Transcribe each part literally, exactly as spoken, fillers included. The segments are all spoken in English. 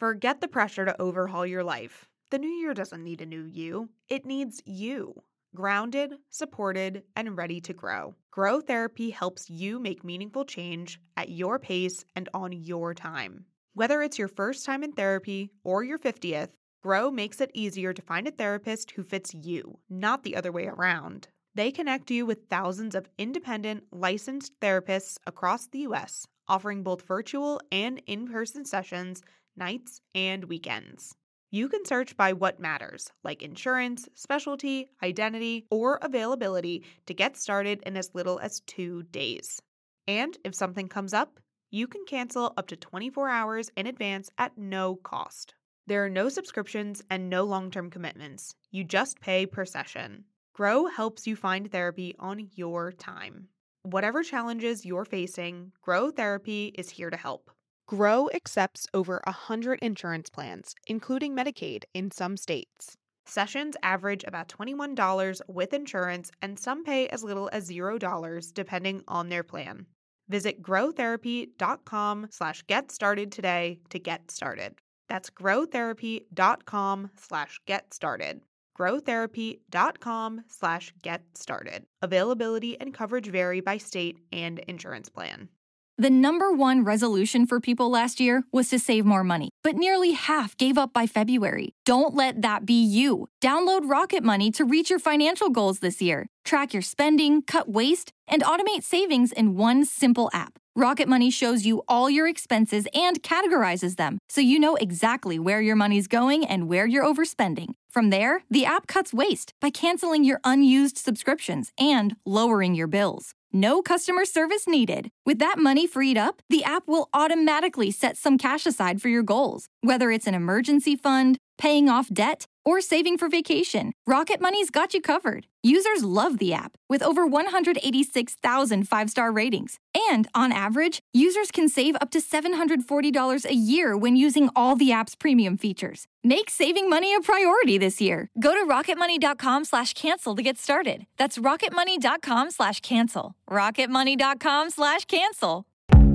Forget the pressure to overhaul your life. The new year doesn't need a new you. It needs you. Grounded, supported, and ready to grow. Grow Therapy helps you make meaningful change at your pace and on your time. Whether it's your first time in therapy or your fiftieth, Grow makes it easier to find a therapist who fits you, not the other way around. They connect you with thousands of independent, licensed therapists across the U S, offering both virtual and in-person sessions, nights and weekends. You can search by what matters, like insurance, specialty, identity, or availability to get started in as little as two days. And if something comes up, you can cancel up to twenty-four hours in advance at no cost. There are no subscriptions and no long-term commitments. You just pay per session. Grow helps you find therapy on your time. Whatever challenges you're facing, Grow Therapy is here to help. Grow accepts over one hundred insurance plans, including Medicaid in some states. Sessions average about twenty-one dollars with insurance, and some pay as little as zero dollars depending on their plan. Visit growtherapy.com slash get started today to get started. That's growtherapy.com slash get started. growtherapy.com slash get started. Availability and coverage vary by state and insurance plan. The number one resolution for people last year was to save more money, but nearly half gave up by February. Don't let that be you. Download Rocket Money to reach your financial goals this year. Track your spending, cut waste, and automate savings in one simple app. Rocket Money shows you all your expenses and categorizes them, so you know exactly where your money's going and where you're overspending. From there, the app cuts waste by canceling your unused subscriptions and lowering your bills. No customer service needed. With that money freed up, the app will automatically set some cash aside for your goals. Whether it's an emergency fund, paying off debt, or saving for vacation, Rocket Money's got you covered. Users love the app, with over one hundred eighty-six thousand five-star ratings. And on average, users can save up to seven hundred forty dollars a year when using all the app's premium features. Make saving money a priority this year. Go to rocketmoney.com slash cancel to get started. That's rocketmoney.com slash cancel. rocketmoney.com slash cancel.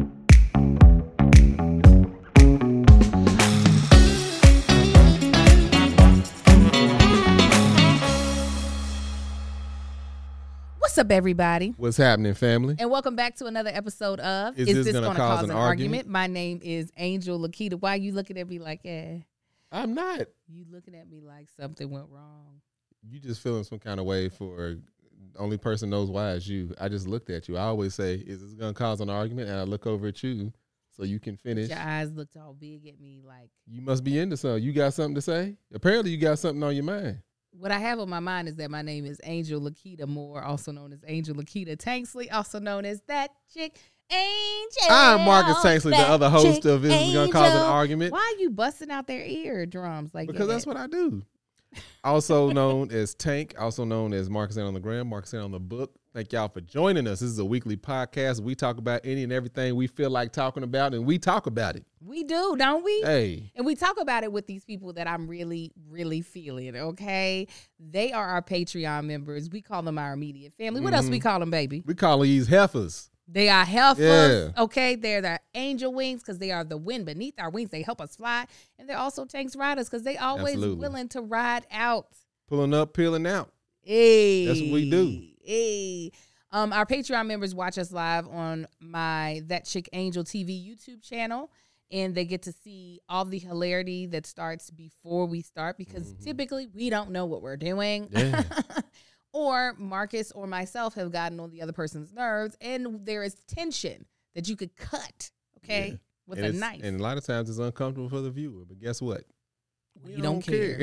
What's up, everybody? What's happening, family? And welcome back to another episode of Is, Is This, Gonna, Gonna Cause, cause an, an argument? argument? My name is Angel Lakita. Why are you looking at me like, eh? I'm not. You looking at me like something went wrong. You just feeling some kind of way for the only person knows why is you. I just looked at you. I always say, is this going to cause an argument? And I look over at you so you can finish. Your eyes looked all big at me like. You must be into something. You got something to say? Apparently you got something on your mind. What I have on my mind is that my name is Angel Lakita Moore, also known as Angel Lakita Tanksley, also known as That Chick Angel. I'm Marcus Tanksley, the other host of Is This Gonna Cause an Argument? Why are you busting out their eardrums like that? Because that's what I do. Also known as Tank, also known as Marcus on the Gram, Marcus on the Book. Thank y'all for joining us. This is a weekly podcast. We talk about any and everything we feel like talking about, and we talk about it. We do, don't we? Hey. And we talk about it with these people that I'm really, really feeling, okay? They are our Patreon members. We call them our immediate family. What mm-hmm. else we call them, baby? We call these heifers. They are heifers, yeah. okay? They're the angel wings because they are the wind beneath our wings. They help us fly. And they're also Tanks riders because they always Absolutely. willing to ride out. Pulling up, peeling out. Hey. That's what we do. Hey. Um, our Patreon members watch us live on my That Chick Angel T V YouTube channel. And they get to see all the hilarity that starts before we start because mm-hmm. typically we don't know what we're doing. Yeah. Or Marcus or myself have gotten on the other person's nerves, and there is tension that you could cut, okay, yeah. with and a knife. And a lot of times it's uncomfortable for the viewer, but guess what? We, we don't, don't care.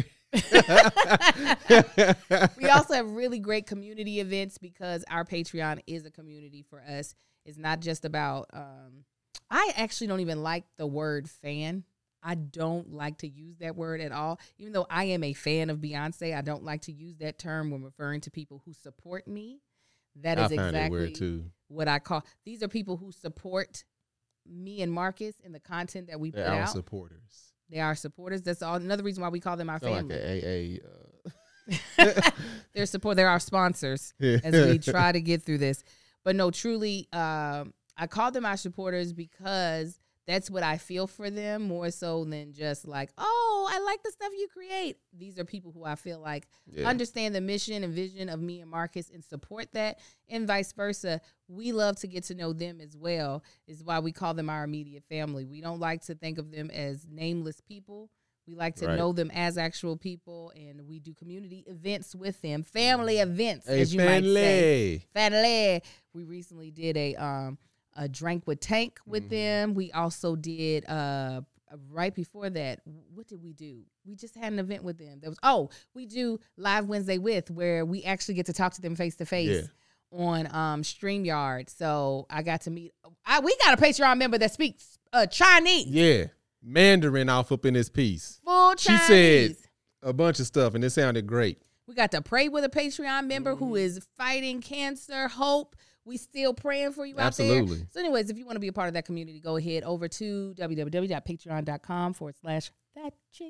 We also have really great community events because our Patreon is a community for us. It's not just about, um, I actually don't even like the word fan. I don't like to use that word at all. Even though I am a fan of Beyonce, I don't like to use that term when referring to people who support me. That is I find exactly it weird too. What I call, these are people who support me and Marcus and the content that we They're put our out. supporters. They are supporters. That's all. Another reason why we call them our Sound family. like an A A. Uh... They're support. They're our sponsors as we try to get through this. But no, truly, um, I call them our supporters because that's what I feel for them more so than just like, oh, I like the stuff you create. These are people who I feel like yeah. understand the mission and vision of me and Marcus and support that, and vice versa. We love to get to know them as well, is why we call them our immediate family. We don't like to think of them as nameless people. We like to right. know them as actual people, and we do community events with them, family events, hey, as you family. might say. Family. We recently did a um a drink with Tank with mm-hmm. them. We also did uh right before that. What did we do? We just had an event with them. There was oh, we do Live Wednesday with, where we actually get to talk to them face to face on um StreamYard. So I got to meet. I we got a Patreon member that speaks uh Chinese. Yeah. Mandarin off up in this piece. Full Chinese. She said a bunch of stuff, and it sounded great. We got to pray with a Patreon member mm-hmm. who is fighting cancer. Hope. We still praying for you Absolutely. out there. So anyways, if you want to be a part of that community, go ahead over to www.patreon.com forward slash that chick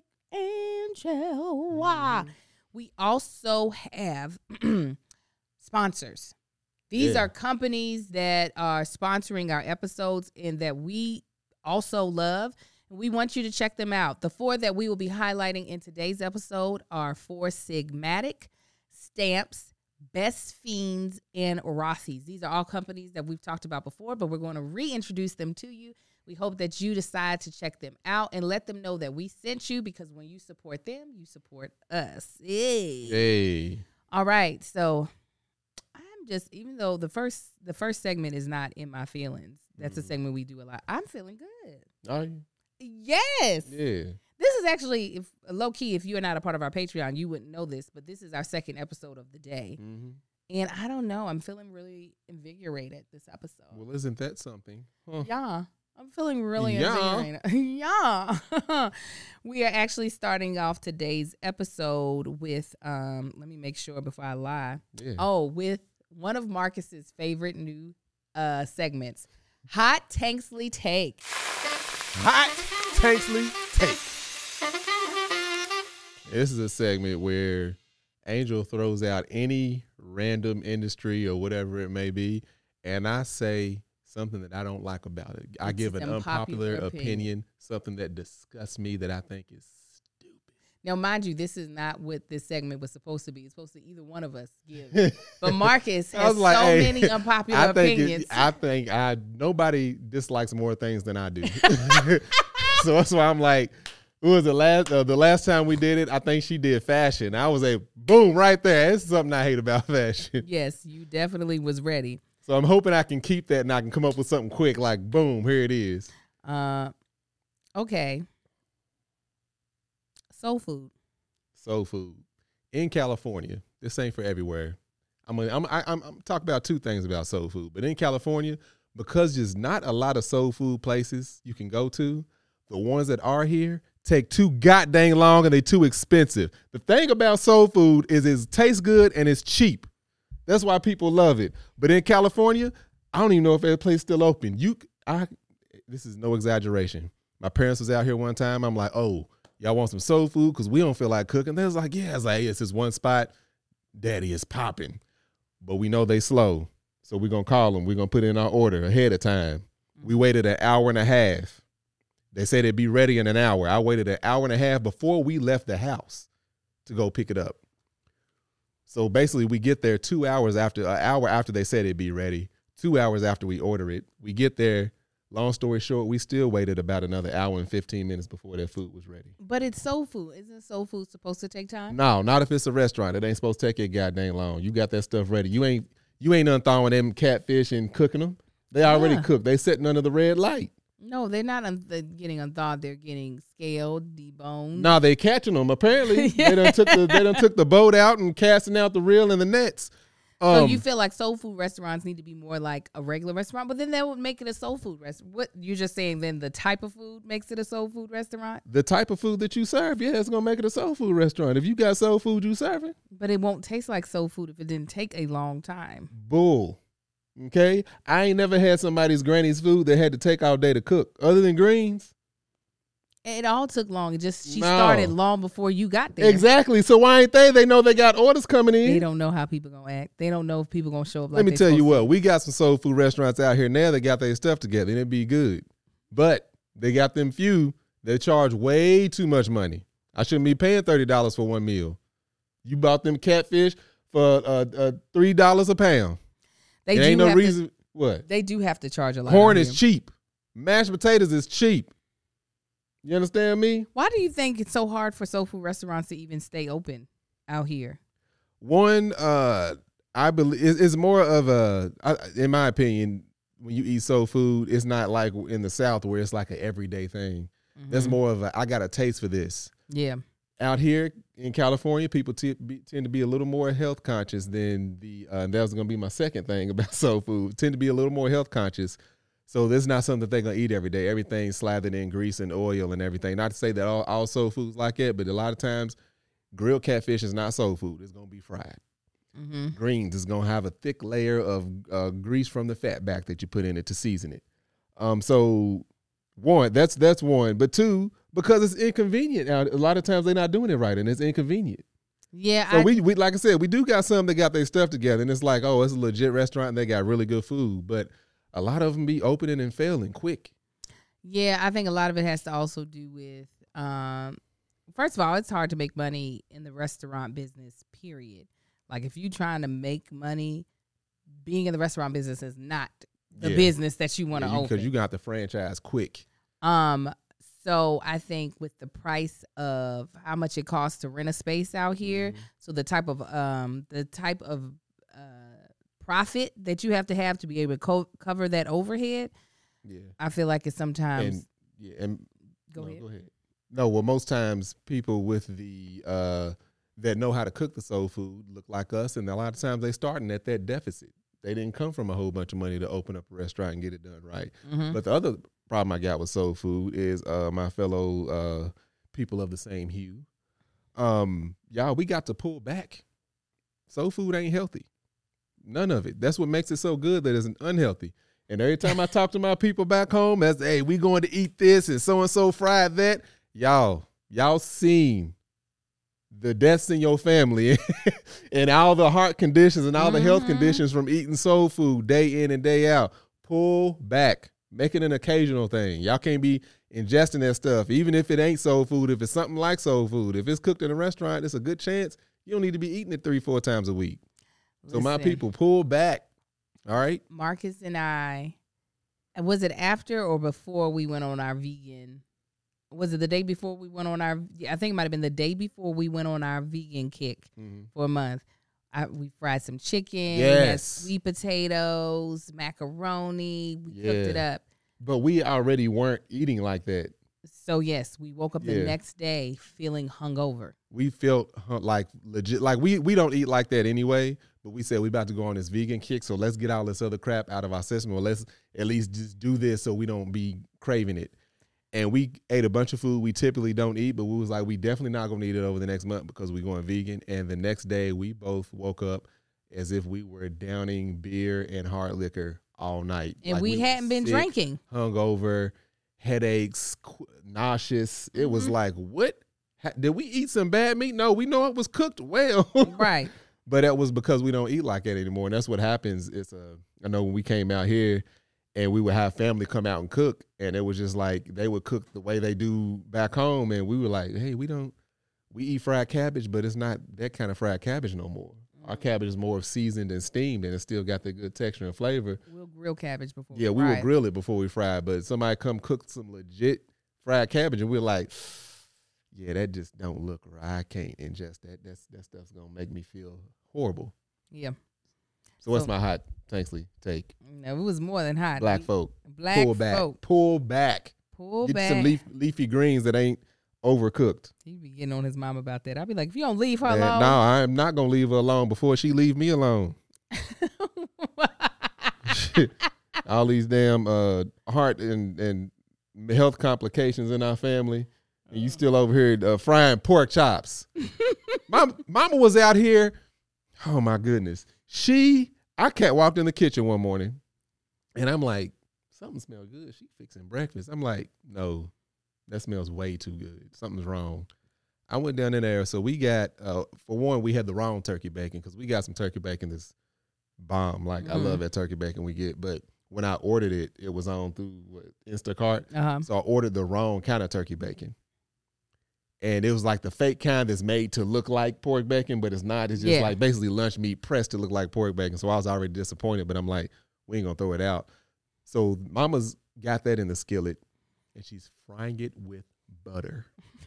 angel. Mm-hmm. We also have sponsors. These yeah. are companies that are sponsoring our episodes and that we also love. We want you to check them out. The four that we will be highlighting in today's episode are Four Sigmatic, Stamps, Best Fiends, and Rossi's. These are all companies that we've talked about before, but we're going to reintroduce them to you. We hope that you decide to check them out and let them know that we sent you, because when you support them, you support us. Hey. Hey. All right. So I'm just, even though the first the first segment is not in my feelings, that's mm. a segment we do a lot. I'm feeling good. Are you? Yes. Yeah. This is actually, if low key, if you're not a part of our Patreon, you wouldn't know this, but this is our second episode of the day. Mm-hmm. And I don't know, I'm feeling really invigorated this episode. Well, isn't that something? Huh. Yeah. I'm feeling really yeah. invigorated. yeah. We are actually starting off today's episode with, um, let me make sure before I lie. Yeah. Oh, with one of Marcus's favorite new uh, segments, Hot Tanksley Take. Hot Tanksley Take. This is a segment where Angel throws out any random industry or whatever it may be, and I say something that I don't like about it. I it's give an unpopular opinion. opinion, something that disgusts me that I think is stupid. Now, mind you, this is not what this segment was supposed to be. It's supposed to either one of us give. But Marcus has like, so hey, many unpopular I think opinions. It, I think I nobody dislikes more things than I do. So that's why I'm like, who was the last uh, the last time we did it? I think she did fashion. I was a boom right there. This is something I hate about fashion. Yes, you definitely was ready. So I'm hoping I can keep that and I can come up with something quick, like boom, here it is. Uh, okay. Soul food. Soul food in California. This ain't for everywhere. I'm gonna, I'm, I, I'm, I'm talking about two things about soul food, but in California, because there's not a lot of soul food places you can go to, the ones that are here take too goddamn long and they too expensive. The thing about soul food is it tastes good and it's cheap. That's why people love it. But in California, I don't even know if that place is still open. You, I, this is no exaggeration. My parents was out here one time. I'm like, oh, y'all want some soul food? Because we don't feel like cooking. They was like, yeah. I was like, hey, it's this one spot. Daddy is popping. But we know they slow. So we're going to call them. We're going to put in our order ahead of time. We waited an hour and a half. They said it'd be ready in an hour. I waited an hour and a half before we left the house to go pick it up. So basically we get there two hours after, an hour after they said it'd be ready, two hours after we order it. We get there. Long story short, we still waited about another hour and fifteen minutes before that food was ready. But it's soul food. Isn't soul food supposed to take time? No, not if it's a restaurant. It ain't supposed to take it goddamn long. You got that stuff ready. You ain't you ain't unthawing them catfish and cooking them. They already yeah. cooked. They sitting under the red light. No, they're not un- they're getting unthawed. They're getting scaled, deboned. No, they catching them. Apparently, yeah. they done took the they done took the boat out and casting out the reel and the nets. Um, so you feel like soul food restaurants need to be more like a regular restaurant, but then that would make it a soul food restaurant. What you're just saying? Then the type of food makes it a soul food restaurant. The type of food that you serve, yeah, it's gonna make it a soul food restaurant. If you got soul food you serving, but it won't taste like soul food if it didn't take a long time. Bull. Okay, I ain't never had somebody's granny's food that had to take all day to cook, other than greens. It all took long. It just she no. started long before you got there. Exactly. So why ain't they? They know they got orders coming in. They don't know how people gonna act. They don't know if people gonna show up. Like Let me they tell you what. to. We got some soul food restaurants out here now that got their stuff together, and it'd be good. But They got them few that charge way too much money. I shouldn't be paying thirty dollars for one meal. You bought them catfish for uh, uh, three dollars a pound. They There do ain't no have reason. To, what? they do have to charge a lot. Corn out is here. cheap. Mashed potatoes is cheap. You understand me? Why do you think it's so hard for soul food restaurants to even stay open out here? One, uh, I believe it's, it's more of a, I, in my opinion, when you eat soul food, it's not like in the South where it's like an everyday thing. Mm-hmm. That's more of a, I got a taste for this. Yeah. Out here in California, people t- be, tend to be a little more health conscious than the, uh, that was going to be my second thing about soul food, tend to be a little more health conscious. So this is not something that they're going to eat every day. Everything's slathered in grease and oil and everything. Not to say that all, all soul food's like that, but a lot of times grilled catfish is not soul food. It's going to be fried. Mm-hmm. Greens is going to have a thick layer of uh, grease from the fat back that you put in it to season it. Um, so one, that's that's one. But two, because it's inconvenient. Now, a lot of times they're not doing it right, and it's inconvenient. Yeah. So I, we, we, like I said, we do got some that got their stuff together, and it's like, oh, it's a legit restaurant, and they got really good food. But a lot of them be opening and failing quick. Yeah, I think a lot of it has to also do with, um, first of all, it's hard to make money in the restaurant business, period. Like, if you're trying to make money, being in the restaurant business is not the Yeah. business that you want to Yeah, you, open. Because you got the franchise quick. Um, so I think with the price of how much it costs to rent a space out here, Mhm. so the type of um the type of uh profit that you have to have to be able to co- cover that overhead, Yeah. I feel like it's sometimes And, yeah, and go no, ahead. Go ahead. No, well, most times people with the uh, that know how to cook the soul food look like us, and a lot of times they starting at that deficit. They didn't come from a whole bunch of money to open up a restaurant and get it done right. Mhm. But the other problem I got with soul food is uh, my fellow uh, people of the same hue. Um, y'all, we got to pull back. Soul food ain't healthy. None of it. That's what makes it so good that it's unhealthy. And every time I talk to my people back home, that's, hey, we going to eat this and so-and-so fried that. Y'all, y'all seen the deaths in your family and all the heart conditions and all the health Mhm. conditions from eating soul food day in and day out. Pull back. Make it an occasional thing. Y'all can't be ingesting that stuff, even if it ain't soul food. If it's something like soul food, if it's cooked in a restaurant, it's a good chance you don't need to be eating it three, four times a week. So my Listen, people, pull back. All right? Marcus and I, and was it after or before we went on our vegan? Was it the day before we went on our? yeah, I think it might have been the day before we went on our vegan kick Mm-hmm. for a month. I, we fried some chicken, we had Yes. sweet potatoes, macaroni. We cooked it Yeah. up. But we already weren't eating like that. So yes, we woke up the Yeah. next day feeling hungover. We felt huh, like legit, like we we don't eat like that anyway. But we said we about to go on this vegan kick, so let's get all this other crap out of our system. Or let's at least just do this so we don't be craving it. And we ate a bunch of food we typically don't eat, but we was like, we definitely not gonna eat it over the next month because we're going vegan. And the next day, we both woke up as if we were downing beer and hard liquor all night, And Like, we, were hadn't been sick, drinking. hungover, headaches, qu- nauseous. It was Mhm. like, what? Ha- Did we eat some bad meat? No, we know it was cooked well. Right. But that was because we don't eat like that anymore. And that's what happens. It's a, I know when we came out here and we would have family come out and cook, and it was just like they would cook the way they do back home. And we were like, hey, we don't, we eat fried cabbage, but it's not that kind of fried cabbage no more. Our cabbage is more seasoned and steamed, and it still got the good texture and flavor. We'll grill cabbage before. Yeah, we fry would it. grill it before we fry it, but somebody come cook some legit fried cabbage, and we're like, yeah, that just don't look right. I can't ingest that. That's that stuff's gonna make me feel horrible. Yeah. So what's So- my hot Tanksley take? No, it was more than hot. Black We- folk, Black pull back, folk. pull back. Pull Get back. some leaf, leafy greens that ain't overcooked. He be getting on his mom about that. I'll be like, if you don't leave her Man, alone. no, I'm not gonna leave her alone before she leave me alone. All these damn uh, heart and, and health complications in our family, and you still over here uh, frying pork chops. My mama was out here. Oh my goodness, she I cat walked in the kitchen one morning, and I'm like, something smells good. She fixing breakfast. I'm like, no, that smells way too good. Something's wrong. I went down in there. So we got, uh, for one, we had the wrong turkey bacon because we got some turkey bacon that's bomb. Like, I Mhm. love that turkey bacon we get. But when I ordered it, it was on through what, Instacart. Uh-huh. So I ordered the wrong kind of turkey bacon. And it was like the fake kind that's made to look like pork bacon, but it's not. It's just Yeah. like basically lunch meat pressed to look like pork bacon. So I was already disappointed, but I'm like, we ain't going to throw it out. So Mama's got that in the skillet, and she's frying it with butter.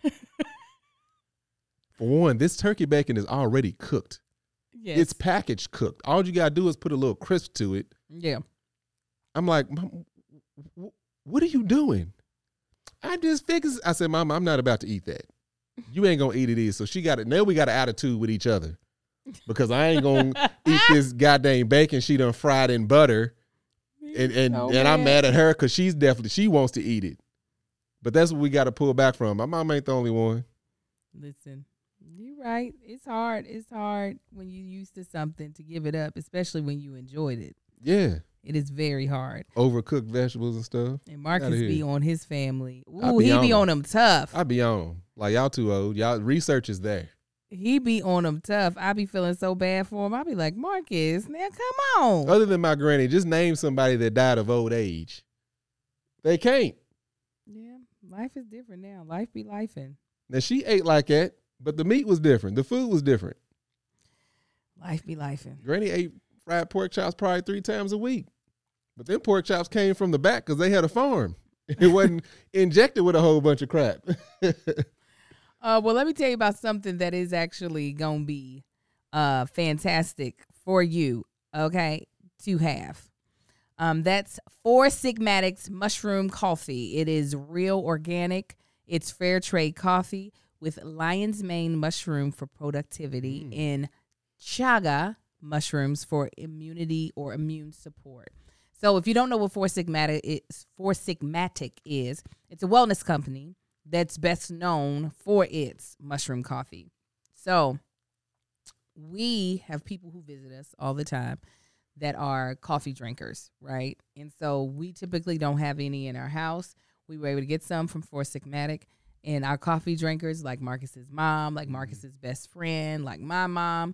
For one, this turkey bacon is already cooked. Yes. It's packaged cooked. All you got to do is put a little crisp to it. Yeah. I'm like, Mom, what are you doing? I just figured. I said, Mama, I'm not about to eat that. You ain't going to eat it either. So she got it. Now we got an attitude with each other because I ain't going to eat this goddamn bacon she done fried in butter. And and, so and I'm mad. mad at her because she's definitely, she wants to eat it. But that's what we got to pull back from. My mom ain't the only one. Listen, you're right. It's hard. It's hard when you're used to something to give it up, especially when you enjoyed it. Yeah. It is very hard. Overcooked vegetables and stuff. And Marcus Outta be here. on his family. I Ooh, be he on be them. on them tough. I be on them. Like, y'all too old. Y'all research is there. He be on them tough. I be feeling so bad for him. I be like, Marcus, now come on. Other than my granny, just name somebody that died of old age. They can't. Yeah, life is different now. Life be lifing. Now, she ate like that, but the meat was different. The food was different. Life be lifing. Granny ate fried pork chops probably three times a week. But them pork chops came from the back because they had a farm. It wasn't injected with a whole bunch of crap. Uh, well, let me tell you about something that is actually going to be uh, fantastic for you, okay, to have. Um, that's Four Sigmatics Mushroom Coffee. It is real organic. It's fair trade coffee with lion's mane mushroom for productivity Mm. and chaga mushrooms for immunity or immune support. So if you don't know what Four Sigmatic is, Four Sigmatic is, it's a wellness company that's best known for its mushroom coffee. So we have people who visit us all the time that are coffee drinkers, right? And so we typically don't have any in our house. We were able to get some from Four Sigmatic. And our coffee drinkers, like Marcus's mom, like Marcus's best friend, like my mom,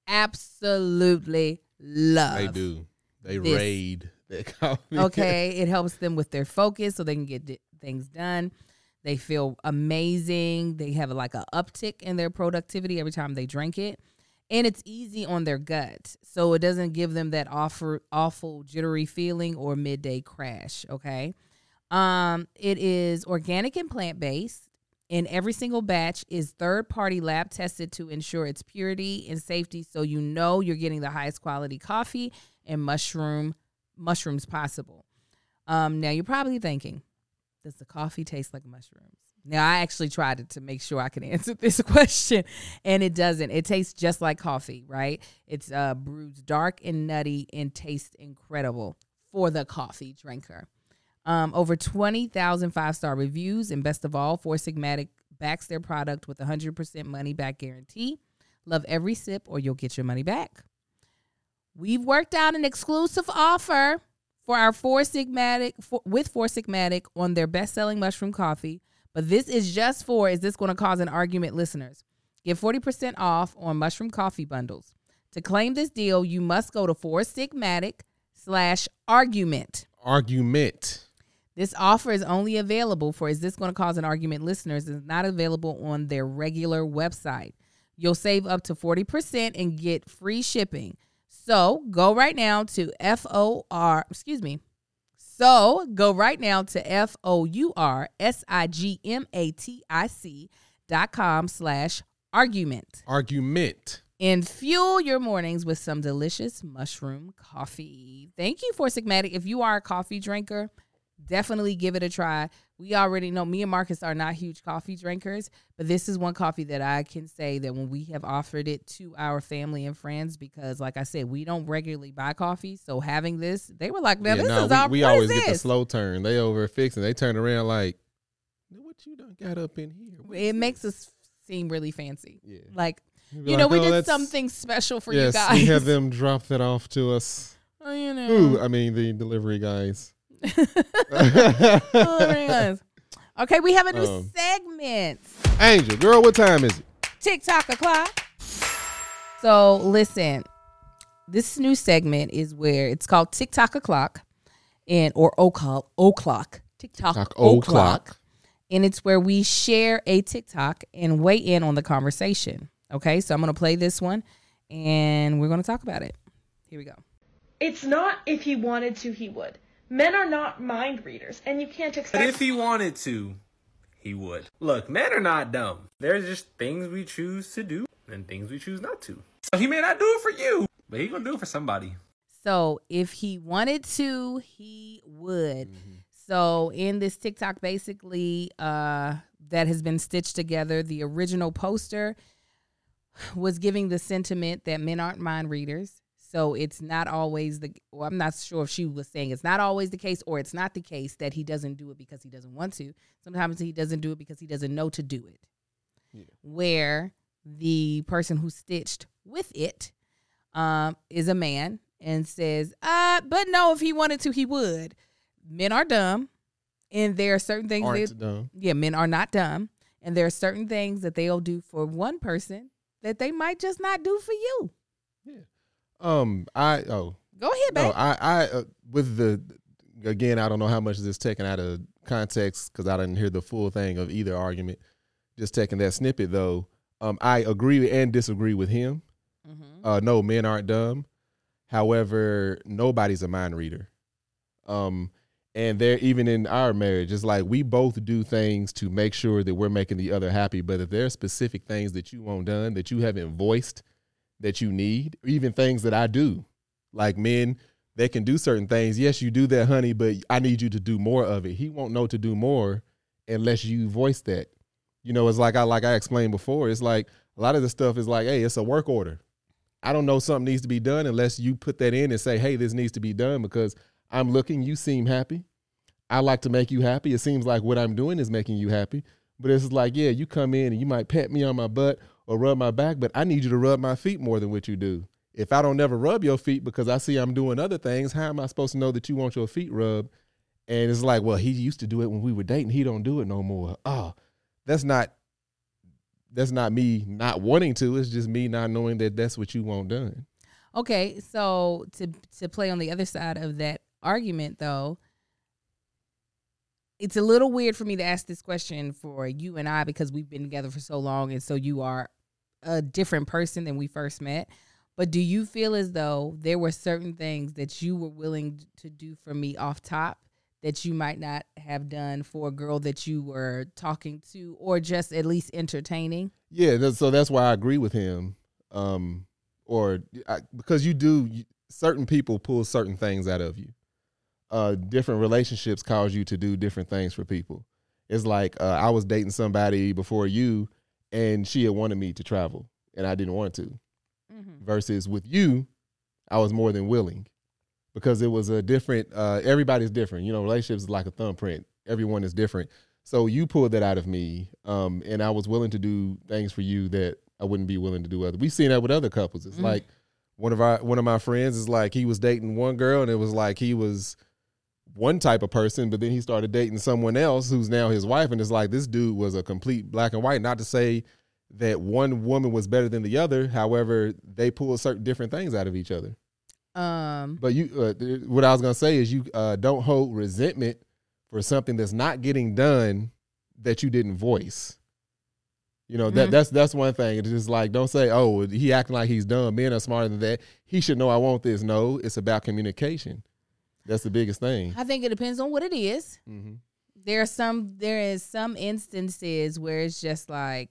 absolutely love. They do. They this. raid that coffee. Okay, it helps them with their focus so they can get di- things done. They feel amazing. They have like an uptick in their productivity every time they drink it. And it's easy on their gut. So it doesn't give them that awful, awful jittery feeling or midday crash, okay? Um, it is organic and plant-based, and every single batch is third-party lab tested to ensure its purity and safety so you know you're getting the highest quality coffee and mushroom mushrooms possible. Um, now, you're probably thinking, does the coffee taste like mushrooms? Now, I actually tried it to make sure I could answer this question, and it doesn't. It tastes just like coffee, right? It's uh, brewed dark and nutty and tastes incredible for the coffee drinker. Um, over twenty thousand five-star reviews, and best of all, Four Sigmatic backs their product with a one hundred percent money-back guarantee. Love every sip or you'll get your money back. We've worked out an exclusive offer for our Four Sigmatic, for, with Four Sigmatic on their best-selling mushroom coffee. But this is just for, is this going to cause an argument, listeners? Get forty percent off on mushroom coffee bundles. To claim this deal, you must go to Four Sigmatic slash argument. Argument. This offer is only available for Is This Going to Cause an Argument listeners. It's not available on their regular website. You'll save up to forty percent and get free shipping. So go right now to F O R, excuse me. So go right now to F O U R S I G M A T I C dot com slash argument. Argument. And fuel your mornings with some delicious mushroom coffee. Thank you, Four Sigmatic. If you are a coffee drinker, definitely give it a try. We already know me and Marcus are not huge coffee drinkers, but this is one coffee that I can say that when we have offered it to our family and friends, because like I said, we don't regularly buy coffee. So having this, they were like, now Yeah, this nah, is we, our, we what always is get the this? slow turn. They over fixing. They turn around like, what you done got up in here? What It is makes this? us seem really fancy. Yeah. Like, You be you like, know, we "Oh, did that's- something special for yes, you guys. we had them drop that off to us. Oh, you know. Ooh, I mean the delivery guys. Oh, my gosh. Okay, we have a new Um, segment. Angel, girl, what time is it? TikTok o'clock. So listen, this new segment is where it's called TikTok o'clock, and or o'clock, o'clock, TikTok, TikTok o'clock. o'clock. And it's where we share a TikTok and weigh in on the conversation. Okay, so I'm going to play this one, and we're going to talk about it. Here we go. It's not if he wanted to, he would. Men are not mind readers, and you can't expect... But if he wanted to, he would. Look, men are not dumb. There's just things we choose to do and things we choose not to. So he may not do it for you, but he's going to do it for somebody. So if he wanted to, he would. Mm-hmm. So in this TikTok, basically, uh, that has been stitched together, the original poster was giving the sentiment that men aren't mind readers. So it's not always the, or I'm not sure if she was saying it's not always the case, or it's not the case that he doesn't do it because he doesn't want to. Sometimes he doesn't do it because he doesn't know to do it. Yeah. Where the person who stitched with it um, is a man and says, uh, but no, if he wanted to, he would. Men are dumb, and there are certain things Aren't that, dumb. Yeah, men are not dumb, and there are certain things that they'll do for one person that they might just not do for you. Yeah. Um. I oh. Go ahead, babe. No, I I uh, with the again. I don't know how much of this taken out of context because I didn't hear the full thing of either argument. Just taking that snippet though. Um. I agree and disagree with him. Mm-hmm. Uh. No, men aren't dumb. However, nobody's a mind reader. Um. And they're even in our marriage, it's like we both do things to make sure that we're making the other happy. But if there are specific things that you want done that you haven't voiced that you need, even things that I do, like men, they can do certain things. Yes, you do that, honey, but I need you to do more of it. He won't know to do more unless you voice that. You know, it's like I like I explained before. It's like a lot of the stuff is like, hey, it's a work order. I don't know something needs to be done unless you put that in and say, hey, this needs to be done because I'm looking, you seem happy. I like to make you happy. It seems like what I'm doing is making you happy. But it's like, yeah, you come in and you might pat me on my butt or rub my back, but I need you to rub my feet more than what you do. If I don't never rub your feet because I see I'm doing other things, how am I supposed to know that you want your feet rubbed? And it's like, well, he used to do it when we were dating. He don't do it no more. Oh, that's not, that's not me not wanting to. It's just me not knowing that that's what you want done. Okay, so to to play on the other side of that argument, though, it's a little weird for me to ask this question for you and I because we've been together for so long, and so you are a different person than we first met. But do you feel as though there were certain things that you were willing to do for me off top that you might not have done for a girl that you were talking to or just at least entertaining? Yeah, that's, so that's why I agree with him. Um, or I, because you do, certain people pull certain things out of you. Uh, different relationships cause you to do different things for people. It's like uh, I was dating somebody before you, and she had wanted me to travel, and I didn't want to. Mm-hmm. Versus with you, I was more than willing because it was a different. Uh, everybody's different, you know. Relationships is like a thumbprint. Everyone is different. So you pulled that out of me, um, and I was willing to do things for you that I wouldn't be willing to do other. We've seen that with other couples. It's mm-hmm. like one of our one of my friends is like he was dating one girl, and it was like he was one type of person, but then he started dating someone else who's now his wife, and it's like this dude was a complete black and white. Not to say that one woman was better than the other, however, they pull certain different things out of each other. Um, but you, uh, what I was gonna say is you uh, don't hold resentment for something that's not getting done that you didn't voice. You know, mm-hmm. that that's that's one thing. It's just like, don't say, oh, he acting like he's dumb. Men are smarter than that. He should know I want this. No, it's about communication. That's the biggest thing. I think it depends on what it is. Mm-hmm. There are some, there is some instances where it's just like,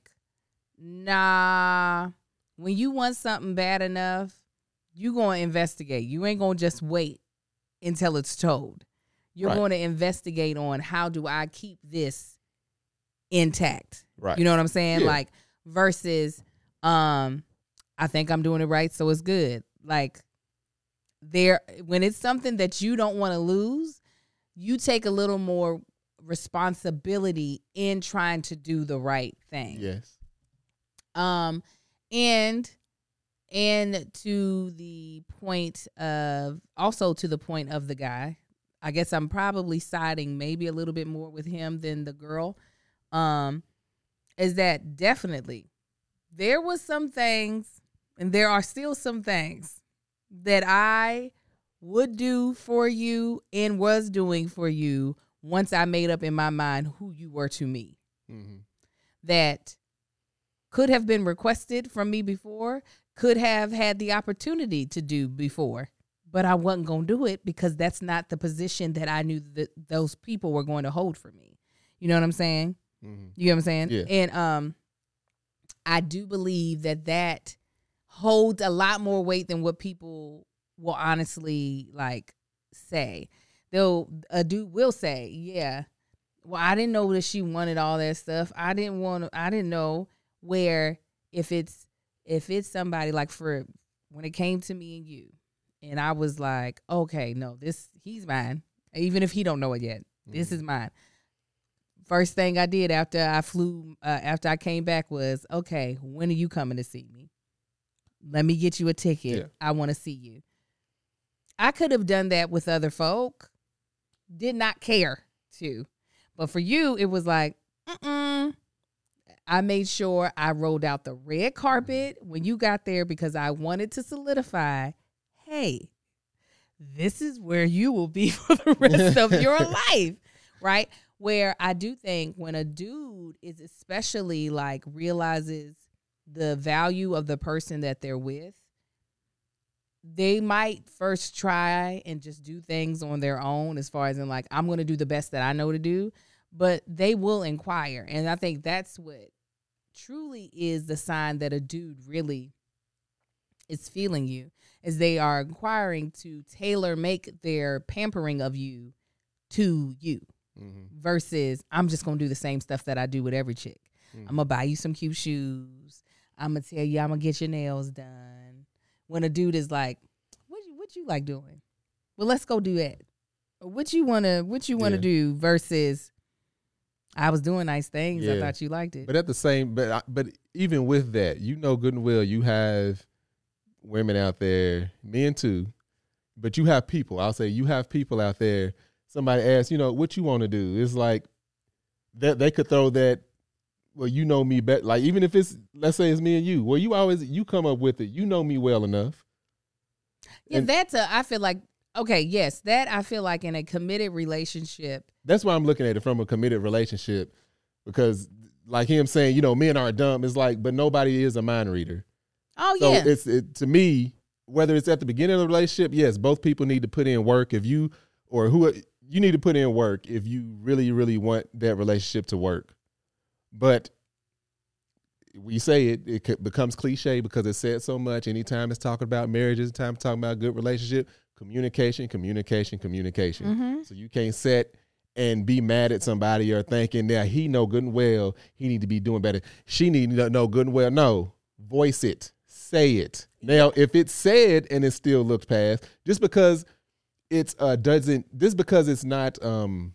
nah, when you want something bad enough, you going to investigate. You ain't going to just wait until it's told. You're right. going to investigate on how do I keep this intact. Right. You know what I'm saying? Yeah. Like versus, um, I think I'm doing it right, so it's good. Like, there, when it's something that you don't want to lose, you take a little more responsibility in trying to do the right thing. Yes. Um, and and to the point of also to the point of the guy, I guess I'm probably siding maybe a little bit more with him than the girl. Um, is that definitely there was some things, and there are still some things that I would do for you and was doing for you once I made up in my mind who you were to me. Mm-hmm. That could have been requested from me before, could have had the opportunity to do before, but I wasn't going to do it because that's not the position that I knew that those people were going to hold for me. You know what I'm saying? Mm-hmm. You know what I'm saying? Yeah. And um, I do believe that that holds a lot more weight than what people will honestly like say. They'll a dude will say, yeah, well, I didn't know that she wanted all that stuff. I didn't want to, I didn't know. Where if it's if it's somebody like for when it came to me and you, and I was like, okay, no, this he's mine. Even if he don't know it yet, mm-hmm. This is mine. First thing I did after I flew, uh, after I came back was, okay, when are you coming to see me? Let me get you a ticket. Yeah. I want to see you. I could have done that with other folk. Did not care to. But for you, it was like, mm-mm. I made sure I rolled out the red carpet when you got there because I wanted to solidify, hey, this is where you will be for the rest of your life, right? Where I do think when a dude is especially like realizes the value of the person that they're with, they might first try and just do things on their own as far as in like, I'm going to do the best that I know to do, but they will inquire. And I think that's what truly is the sign that a dude really is feeling you, is they are inquiring to tailor make their pampering of you to you, mm-hmm. versus I'm just going to do the same stuff that I do with every chick. Mm-hmm. I'm going to buy you some cute shoes. I'm going to tell you I'm going to get your nails done. When a dude is like, what you, what you like doing? Well, let's go do that. Or what you want to what you want to yeah. do versus I was doing nice things. Yeah. I thought you liked it. But at the same, but but even with that, you know good and well, you have women out there, men too, but you have people. I'll say you have people out there. Somebody asks, you know, what you want to do? It's like that they could throw that. Well, you know me better. Like even if it's, let's say it's me and you. Well, you always you come up with it. You know me well enough. Yeah, and that's a. I feel like okay, yes, that I feel like in a committed relationship. That's why I'm looking at it from a committed relationship, because like him saying, you know, men aren't dumb. It's like, but nobody is a mind reader. Oh so yeah. it's it, to me, whether it's at the beginning of the relationship, yes, both people need to put in work. If you or who you need to put in work if you really, really want that relationship to work. But we say it, it becomes cliche because it's said so much. Anytime it's talking about marriages, anytime it's talking about a good relationship, communication, communication, communication. Mm-hmm. So you can't sit and be mad at somebody or thinking that he know good and well he need to be doing better. She need to know good and well. No, voice it, say it. Now, if it's said and it still looks past, just because it's uh doesn't, just because it's not um.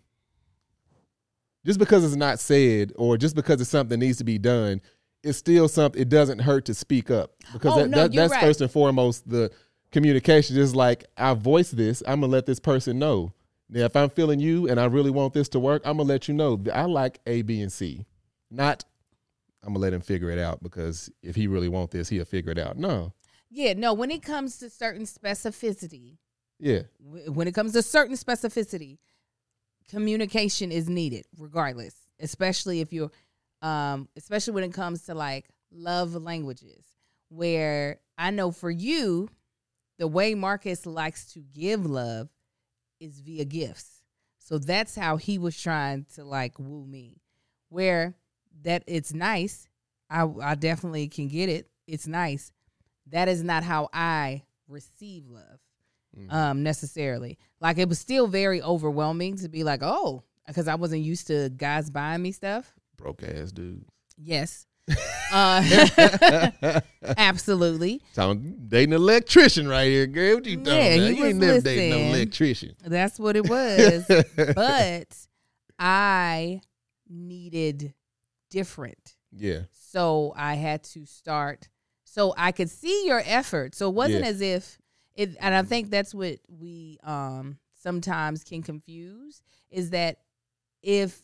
Just because it's not said or just because it's something that needs to be done, it's still something, it doesn't hurt to speak up. Because oh, that, no, that, that's right. first and foremost the communication. Is like, I voice this, I'm going to let this person know. Now, if I'm feeling you and I really want this to work, I'm going to let you know that I like A, B, and C. Not, I'm going to let him figure it out because if he really want this, he'll figure it out. No. Yeah, no, when it comes to certain specificity. Yeah. When it comes to certain specificity, communication is needed regardless, especially if you're, um, especially when it comes to like love languages, where I know for you, the way Marcus likes to give love is via gifts. So that's how he was trying to like woo me, where that it's nice. I, I definitely can get it. It's nice. That is not how I receive love. Um, necessarily. Like it was still very overwhelming to be like, oh, because I wasn't used to guys buying me stuff. Broke ass dude. Yes. uh, absolutely. So I'm dating an electrician right here, girl. What you talking yeah, about? He You ain't never dating no electrician. That's what it was. But I needed different. Yeah. So I had to start. So I could see your effort. So it wasn't yeah. as if It, and I think that's what we um, sometimes can confuse, is that if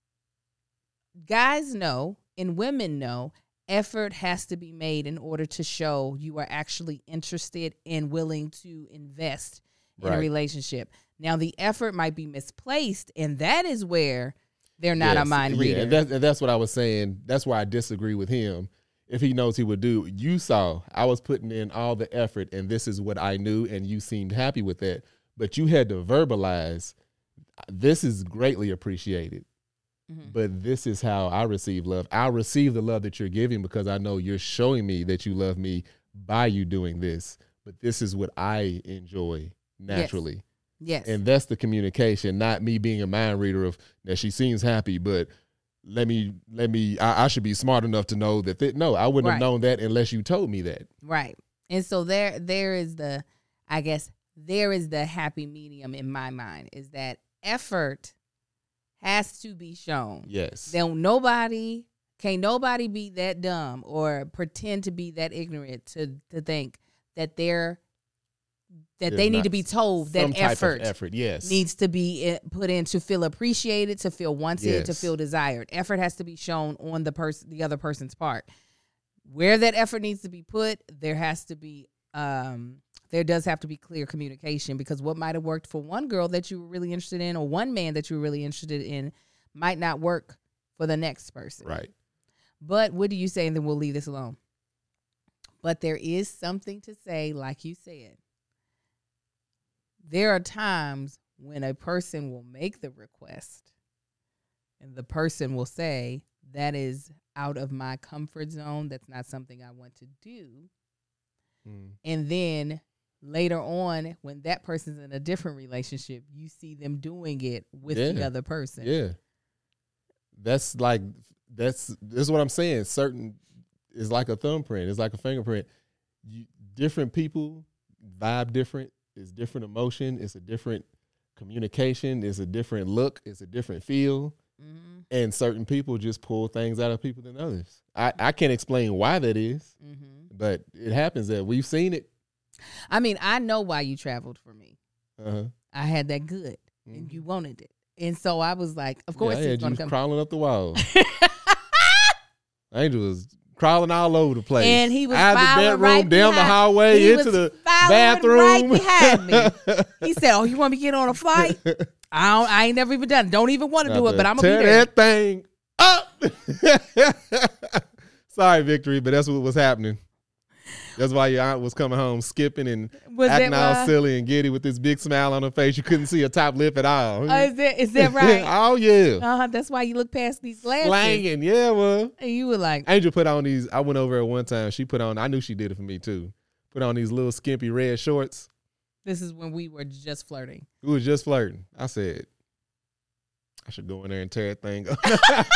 guys know and women know, effort has to be made in order to show you are actually interested and willing to invest in Right. a relationship. Now, the effort might be misplaced, and that is where they're not Yes, a mind yeah, reader. And that's, and that's what I was saying. That's why I disagree with him. If he knows he would do, you saw I was putting in all the effort, and this is what I knew, and you seemed happy with that. But you had to verbalize, this is greatly appreciated. Mhm. But this is how I receive love. I receive the love that you're giving because I know you're showing me that you love me by you doing this. But this is what I enjoy naturally. Yes. And that's the communication, not me being a mind reader of that she seems happy, but let me, let me, I, I should be smart enough to know that, th- no, I wouldn't Right. have known that unless you told me that. Right. And so there there is the, I guess, there is the happy medium in my mind, is that effort has to be shown. Yes. Don't nobody, can't nobody be that dumb or pretend to be that ignorant to, to think that they're, that There's they need not to be told that Some type of effort, effort, yes. needs to be i- put in to feel appreciated, to feel wanted, to Yes. feel desired. Effort has to be shown on the person, the other person's part. Where that effort needs to be put, there has to be, um, there does have to be clear communication, because what might have worked for one girl that you were really interested in, or one man that you were really interested in, might not work for the next person. Right. But what do you say? And then we'll leave this alone. But there is something to say, like you said. There are times when a person will make the request and the person will say, that is out of my comfort zone. That's not something I want to do. Mm. And then later on, when that person's in a different relationship, you see them doing it with the Yeah. other person. Yeah. That's like, that's, this is what I'm saying. Certain, is like a thumbprint. It's like a fingerprint. You, different people vibe different. It's different emotion. It's a different communication. It's a different look. It's a different feel. Mm-hmm. And certain people just pull things out of people than others. I, I can't explain why that is, Mm-hmm. but it happens that we've seen it. I mean, I know why you traveled for me. Uh-huh. I had that good, and you wanted it. And so I was like, of course yeah, I he's had going you to come. crawling up the wall. Angel was crawling all over the place. And he was out the following bedroom, right down the behind- hallway, he into was the following bathroom. right behind me. He said, oh, you want me to get on a flight? I don't, I ain't never even done it. Don't even want to do it, but I'm going to tear be there. that thing up. Sorry, Victory, but that's what was happening. That's why your aunt was coming home skipping and Was acting that all why? silly and giddy with this big smile on her face. You couldn't see her top lip at all. Oh, is, that, is that right? Oh, yeah. Uh-huh, that's why you look past these glasses. Slanging, yeah, well. And you were like, Angel put on these, I went over at one time. She put on, I knew she did it for me too. Put on these little skimpy red shorts. this is when we were just flirting. We was just flirting. I said, I should go in there and tear that thing up.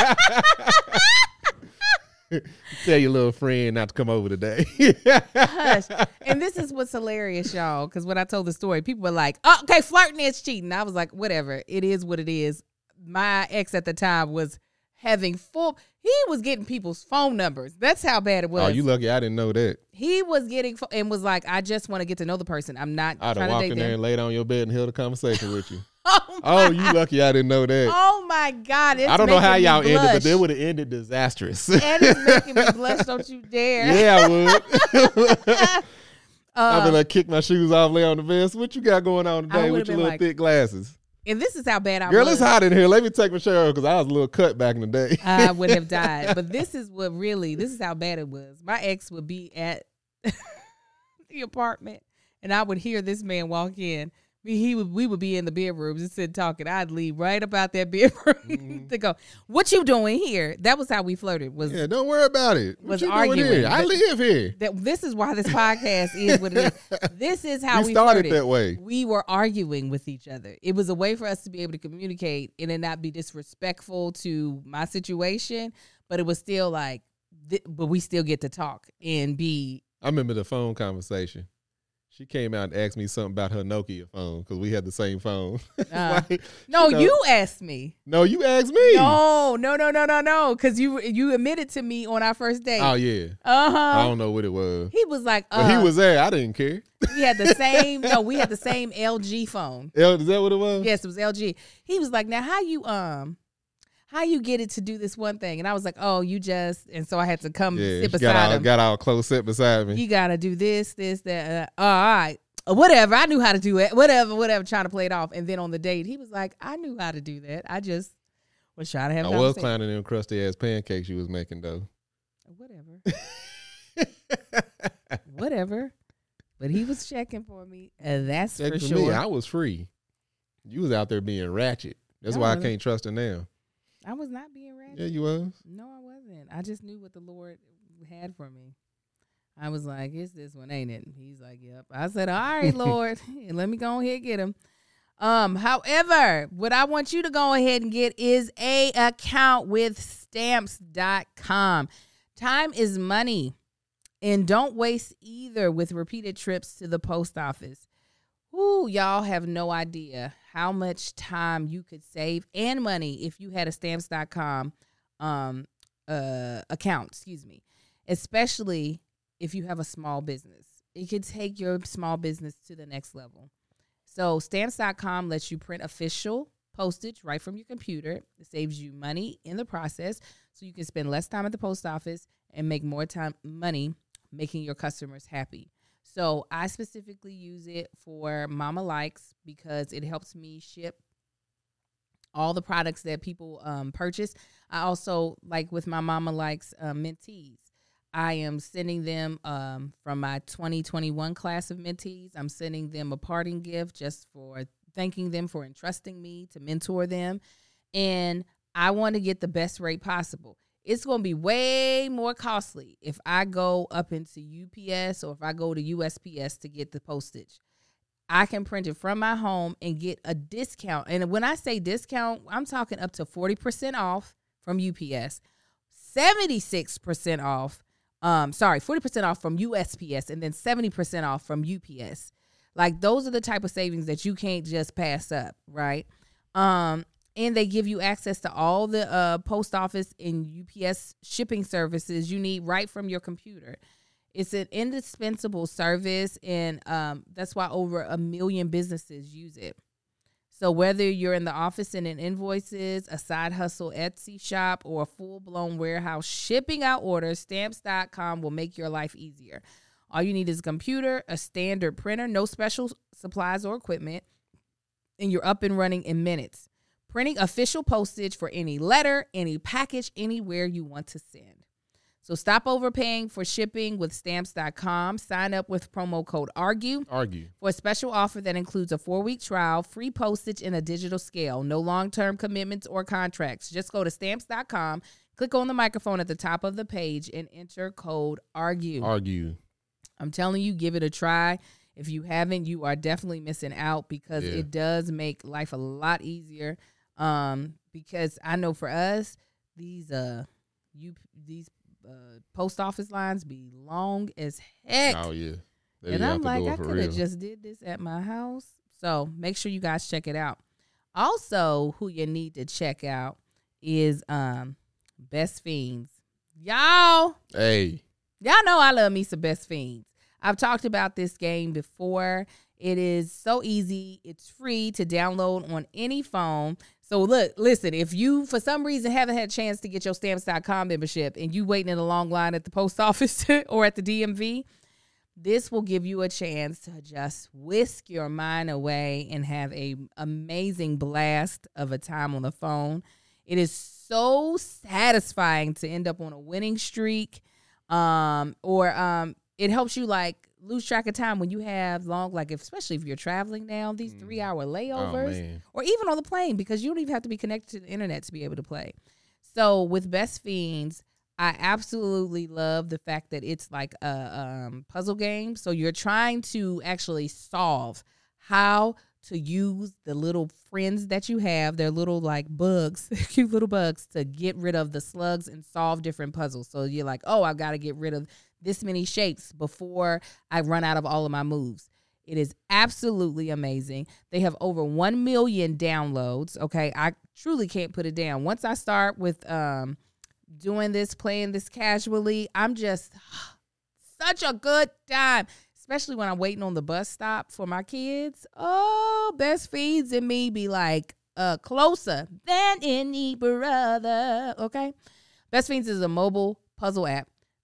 Tell your little friend not to come over today. Hush. And this is what's hilarious, y'all, because when I told the story, people were like, oh, okay, flirting is cheating. I was like, whatever. It is what it is. My ex at the time was having full, he was getting people's phone numbers. That's how bad it was. Oh, you lucky I didn't know that. He was getting, pho- and was like, I just want to get to know the person. I'm not I'd have trying to walked date in there them. and laid on your bed and held a conversation with you. Oh, Oh, you lucky I didn't know that. oh my God. It's I don't know how making me y'all ended, but blush. they would have ended disastrous. And it's making me blush. Don't you dare. Yeah, I would. I'd Uh, be like, kick my shoes off, lay on the bed. So what you got going on I today would've with your been little like, thick glasses? and this is how bad I Girl, was. it's hot in here. Let me take my shirt off because I was a little cut back in the day. I would have died. But this is what really, this is how bad it was. My ex would be at the apartment, and I would hear this man walk in. We, he would, we would be in the bedroom just sitting talking. I'd leave right about that bedroom Mm-hmm. to go, what you doing here? That was how we flirted. Was Yeah, don't worry about it. What Was you arguing, doing here? I but- live here. that? This is why this podcast is what it is. This is how We we, started flirted. that way. We were arguing with each other. It was a way for us to be able to communicate and it not be disrespectful to my situation, but it was still like, th- but we still get to talk and be. I remember the phone conversation. She came out and asked me something about her Nokia phone because we had the same phone. Uh, Like, No, know- you asked me. No, you asked me. No, no, no, no, no, no, because you you admitted to me on our first date. Oh, yeah. Uh I huh. don't know what it was. He was like, uh, But he was there. I didn't care. we had the same. No, we had the same L G phone. L, is that what it was? Yes, it was L G. He was like, now how you um how you get it to do this one thing? And I was like, oh, you just, and so I had to come Yeah, sit she beside got all, him. got all close, sit beside me. You gotta do this, this, that. Uh, oh, all right. or whatever. I knew how to do it. Whatever, whatever, trying to play it off. And then on the date, he was like, I knew how to do that. I just was trying to have I was clowning them crusty ass pancakes you was making though. Whatever. Whatever. But he was checking for me. And that's Check for, for sure. me, I was free. You was out there being ratchet. That's No, why I really. can't trust her now. I was not being ratchet. Yeah, you was. No, I wasn't. I just knew what the Lord had for me. I was like, it's this one, ain't it? He's like, yep. I said, all right, Lord, let me go ahead and get him. Um, however, what I want you to go ahead and get is a account with stamps dot com. Time is money, and don't waste either with repeated trips to the post office. Ooh, y'all have no idea how much time you could save and money if you had a stamps dot com um, uh, account, excuse me, especially if you have a small business. It could take your small business to the next level. So stamps dot com lets you print official postage right from your computer. It saves you money in the process, so you can spend less time at the post office and make more time money making your customers happy. So I specifically use it for Mama Likes because it helps me ship all the products that people um, purchase. I also, like with my Mama Likes uh, mentees, I am sending them um, from my twenty twenty-one class of mentees. I'm sending them a parting gift just for thanking them for entrusting me to mentor them. And I want to get the best rate possible. It's going to be way more costly if I go up into U P S or if I go to U S P S to get the postage. I can print it from my home and get a discount. And when I say discount, I'm talking up to forty percent off from U P S, seventy-six percent off. Um, sorry, forty percent off from U S P S, and then seventy percent off from U P S. Like, those are the type of savings that you can't just pass up, right? Um, and they give you access to all the uh, post office and U P S shipping services you need right from your computer. It's an indispensable service, and um, that's why over a million businesses use it. So whether you're in the office sending invoices, a side hustle Etsy shop, or a full-blown warehouse shipping out orders, stamps dot com will make your life easier. All you need is a computer, a standard printer, no special supplies or equipment, and you're up and running in minutes. Printing official postage for any letter, any package, anywhere you want to send. So stop overpaying for shipping with stamps dot com. Sign up with promo code ARGUE. Argue. For a special offer that includes a four-week trial, free postage, and a digital scale. No long-term commitments or contracts. Just go to stamps dot com, click on the microphone at the top of the page, and enter code ARGUE. Argue. I'm telling you, give it a try. If you haven't, you are definitely missing out because Yeah. it does make life a lot easier. Um, because I know for us, these uh, you these uh, post office lines be long as heck. Oh yeah. They And be out I'm the like, door I for could have real. just did this at my house. So make sure you guys check it out. Also, who you need to check out is um Best Fiends. Y'all, Hey. y'all know I love me some Best Fiends. I've talked about this game before. It is so easy. It's free to download on any phone. So look, listen, if you for some reason haven't had a chance to get your stamps dot com membership and you waiting in a long line at the post office or at the D M V, this will give you a chance to just whisk your mind away and have a amazing blast of a time on the phone. It is so satisfying to end up on a winning streak. Um, or um, it helps you like lose track of time when you have long, like if, especially if you're traveling now, these three hour layovers, Oh, man. or even on the plane, because you don't even have to be connected to the internet to be able to play. So with Best Fiends, I absolutely love the fact that it's like a um, puzzle game. So you're trying to actually solve how to use the little friends that you have, their little like bugs, cute little bugs, to get rid of the slugs and solve different puzzles. So you're like, oh, I've got to get rid of this many shapes before I run out of all of my moves. It is absolutely amazing. They have over one million downloads. Okay, I truly can't put it down. Once I start with um, doing this, playing this casually, I'm just such a good time, especially when I'm waiting on the bus stop for my kids. Oh, Best Fiends and me be like uh, closer than any brother. Okay, Best Fiends is a mobile puzzle app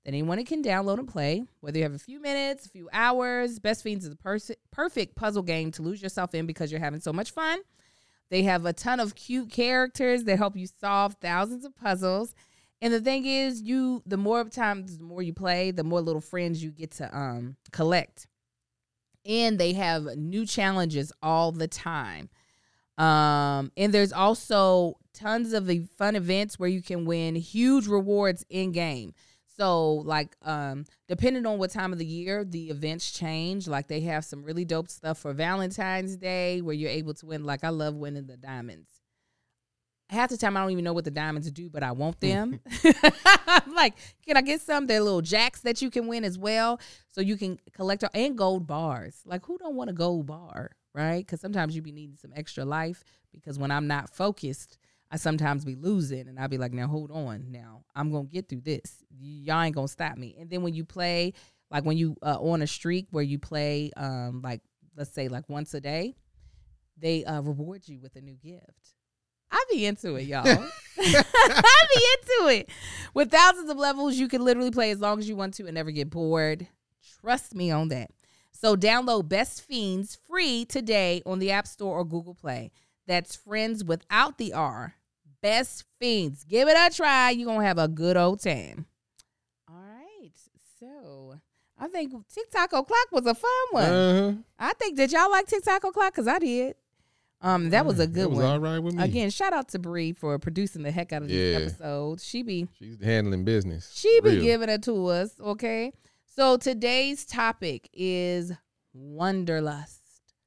that anyone can download and play. Whether you have a few minutes, a few hours, Best Fiends is a pers- perfect puzzle game to lose yourself in because you're having so much fun. They have a ton of cute characters that help you solve thousands of puzzles. And the thing is, you the more times, the more you play, the more little friends you get to um, collect. And they have new challenges all the time. Um, and there's also tons of the fun events where you can win huge rewards in game. So, like, um, depending on what time of the year the events change, like they have some really dope stuff for Valentine's Day where you're able to win. Like, I love winning the diamonds. Half the time, I don't even know what the diamonds do, but I want them. I'm like, can I get some? They're little jacks that you can win as well. So you can collect, and gold bars. Like, who don't want a gold bar, right? Because sometimes you be needing some extra life because when I'm not focused, I sometimes be losing. And I'll be like, now, hold on. Now, I'm going to get through this. Y'all ain't going to stop me. And then when you play, like when you uh, on a streak where you play, um, like, let's say like once a day, they uh, reward you with a new gift. I be into it, y'all. I be into it. With thousands of levels, you can literally play as long as you want to and never get bored. Trust me on that. So download Best Fiends free today on the App Store or Google Play. That's friends without the R. Best Fiends. Give it a try. You're going to have a good old time. All right. So I think TikTok O'Clock was a fun one. Uh-huh. I think, did y'all like TikTok O'Clock? Because I did. Um, that was a good It was one. all right with me. Again, shout out to Bree for producing the heck out of these Yeah. episodes. She be She's handling business. she be Real. giving it to us, okay? So today's topic is Wanderlust.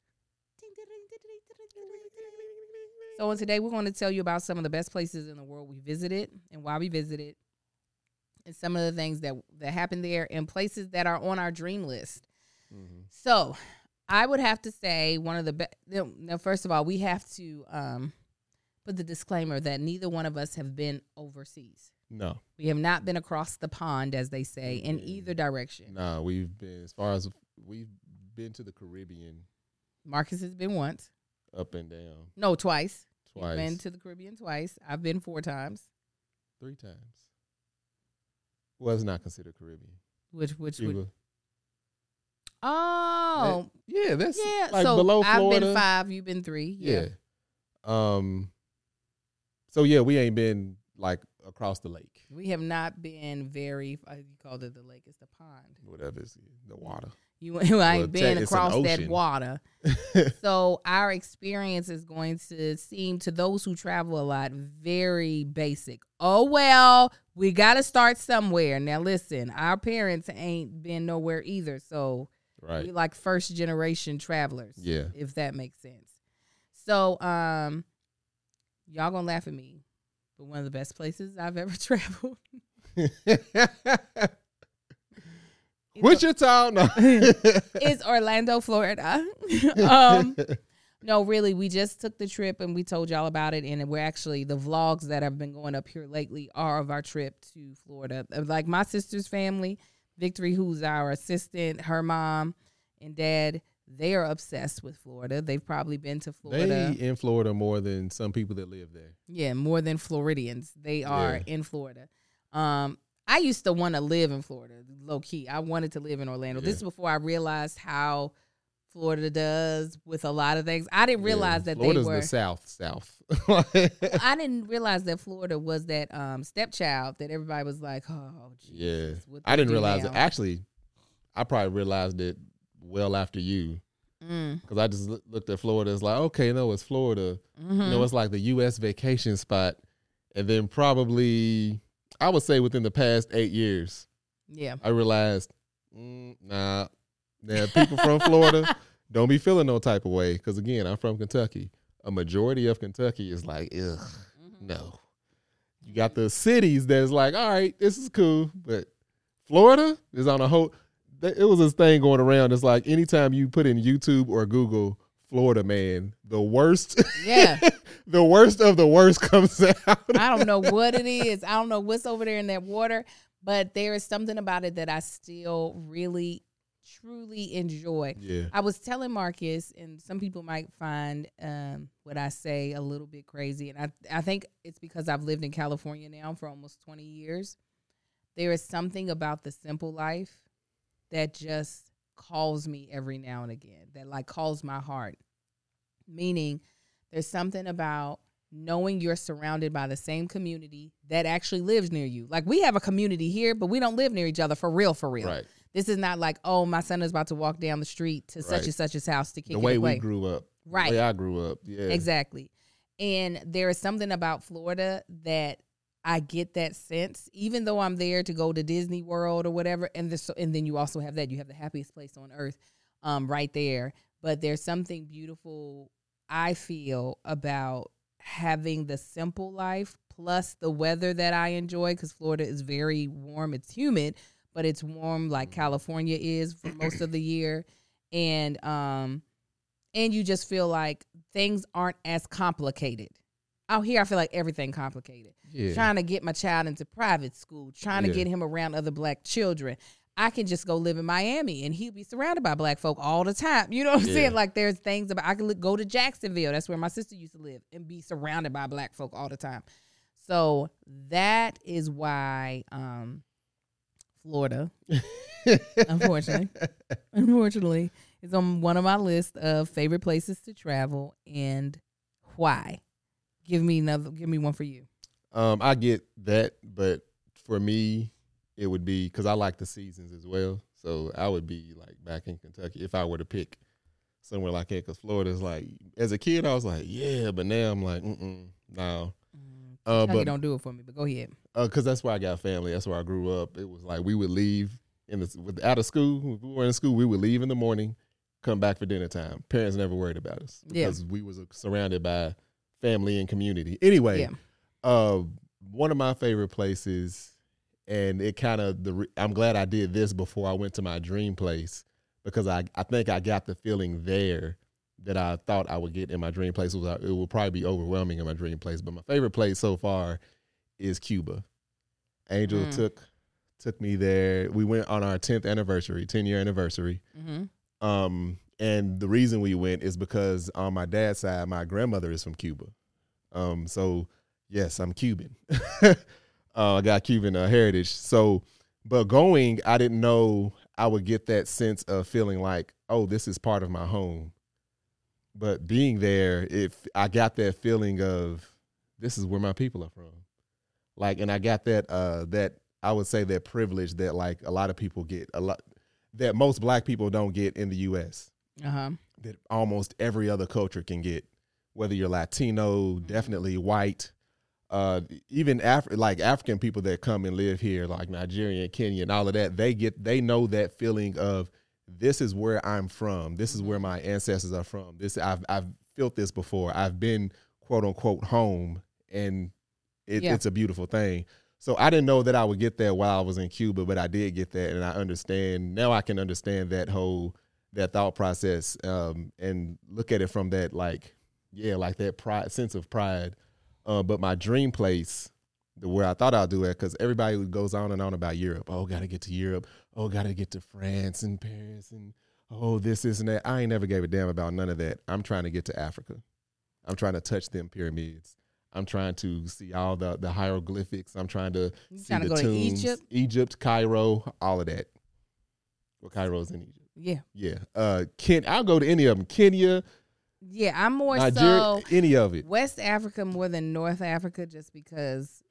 So today we're going to tell you about some of the best places in the world we visited and why we visited, and some of the things that that happened there, and places that are on our dream list. Mm-hmm. So I would have to say one of the best. Now, first of all, we have to um, put the disclaimer that neither one of us have been overseas. No. We have not been across the pond, as they say, in Yeah. either direction. Nah, we've been, as far as we've been to the Caribbean Marcus has been once. up and down No, twice. twice, He's been to the Caribbean twice. I've been four times. three times. Was not considered Caribbean. Which, which, Cuba. would. Oh, Yeah, that's yeah. like so below I've Florida. been five. You've been three. Yeah. Yeah. Um. So yeah, we ain't been like across the lake. We have not been very. Uh, you called it the lake. It's the pond. Whatever is the water. You, you ain't Well, been te- it's an across that ocean. water. So our experience is going to seem to those who travel a lot very basic. Oh, well, we got to start somewhere. Now, listen, our parents ain't been nowhere either. So Right. we like first generation travelers. Yeah. If that makes sense. So um, y'all going to laugh at me. But one of the best places I've ever traveled. Wichita, no. Is Orlando, Florida. um, no, really, we just took the trip and we told y'all about it. And we're actually, the vlogs that have been going up here lately are of our trip to Florida. Like my sister's family, Victory, who's our assistant, her mom and dad, they are obsessed with Florida. They've probably been to Florida. They in Florida more than some people that live there. Yeah, more than Floridians. They are Yeah. in Florida. Um, I used to want to live in Florida, low key. I wanted to live in Orlando. Yeah. This is before I realized how Florida does with a lot of things. I didn't realize Yeah. that Florida's they were. the South, South. I didn't realize that Florida was that um, stepchild that everybody was like, oh, Yeah, Jesus, what I they didn't do realize now? it. Actually, I probably realized it well after you, Mm. because I just loo- looked at Florida. It's like, okay, no, it's Florida. Mm-hmm. You know, it's like the U S vacation spot. And then probably, I would say within the past eight years, Yeah. I realized, mm, nah, now people from Florida don't be feeling no type of way. Because again, I'm from Kentucky. A majority of Kentucky is like, ugh, Mm-hmm. no. You got the cities that's like, all right, this is cool. But Florida is on a whole, th- it was this thing going around. It's like anytime you put in YouTube or Google Florida man, the worst, Yeah. the worst of the worst comes out. I don't know what it is. I don't know what's over there in that water, but there is something about it that I still really, truly enjoy. Yeah. I was telling Marcus, and some people might find um, what I say a little bit crazy, and I I think it's because I've lived in California now for almost twenty years. there is something about the simple life that just calls me every now and again, that like calls my heart. Meaning there's something about knowing you're surrounded by the same community that actually lives near you. Like we have a community here, but we don't live near each other for real, for real. Right. This is not like, oh, my son is about to walk down the street to such Right. and such's house to kick The it way away. we grew up. Right. The way I grew up. Yeah. Exactly. And there is something about Florida that I get that sense, even though I'm there to go to Disney World or whatever. And this, and then you also have that, you have the happiest place on earth um, right there. But there's something beautiful, I feel, about having the simple life plus the weather that I enjoy, because Florida is very warm. It's humid, but it's warm like California is for most of the year. And, um, and you just feel like things aren't as complicated. Out here, I feel like everything complicated. Yeah. Trying to get my child into private school, trying to Yeah. get him around other black children. I can just go live in Miami and he'll be surrounded by black folk all the time. You know what I'm Yeah. saying? Like there's things about, I can go to Jacksonville. That's where my sister used to live, and be surrounded by black folk all the time. So that is why um, Florida, unfortunately, unfortunately, is on one of my list of favorite places to travel, and why. Give me another, give me one for you. Um, I get that, but for me, it would be because I like the seasons as well. So I would be like back in Kentucky if I were to pick somewhere like that. Because Florida is like, as a kid, I was like, yeah, but now I'm like, mm-mm, no. Uh, Kentucky but don't do it for me, but go ahead. because uh, that's where I got family. That's where I grew up. It was like we would leave in the with, out of school. If we were in school, we would leave in the morning, come back for dinner time. Parents never worried about us because Yeah. we was surrounded by family and community. Anyway, Yeah. uh, one of my favorite places, and it kind of the. re- I'm glad I did this before I went to my dream place, because I I think I got the feeling there that I thought I would get in my dream place. It, was, it will probably be overwhelming in my dream place, but my favorite place so far is Cuba. Angel Mm. took took me there. We went on our tenth anniversary, ten year anniversary. Mm-hmm. Um, and the reason we went is because on my dad's side, my grandmother is from Cuba. Um, so yes, I'm Cuban. uh, I got Cuban uh, heritage. So, but going, I didn't know I would get that sense of feeling like, oh, this is part of my home. But being there, if I got that feeling of this is where my people are from. Like, and I got that, uh, that I would say that privilege that like a lot of people get, a lot that most black people don't get in the U S, Uh-huh. that almost every other culture can get, whether you're Latino, definitely white, uh, even Af- like African people that come and live here, like Nigeria, Kenya, and all of that. They get, they know that feeling of this is where I'm from. This is where my ancestors are from. This I've I've felt this before. I've been quote unquote home, and it, Yeah. it's a beautiful thing. So I didn't know that I would get that while I was in Cuba, but I did get that, and I understand now. I can understand that whole that thought process, um, and look at it from that like yeah, like that pride sense of pride. Uh, but my dream place, the where I thought I'd do it, because everybody goes on and on about Europe. Oh, gotta get to Europe. Oh, gotta get to France and Paris and oh, this, this, and that. I ain't never gave a damn about none of that. I'm trying to get to Africa. I'm trying to touch them pyramids. I'm trying to see all the, the hieroglyphics. I'm trying to You see trying to the go to tombs. Egypt? Egypt, Cairo, all of that. Well, Cairo's in Egypt. Yeah. Yeah. Uh, Ken, I'll go to any of them. Kenya, Yeah, I'm more Nigeria, so any of it. West Africa more than North Africa, just because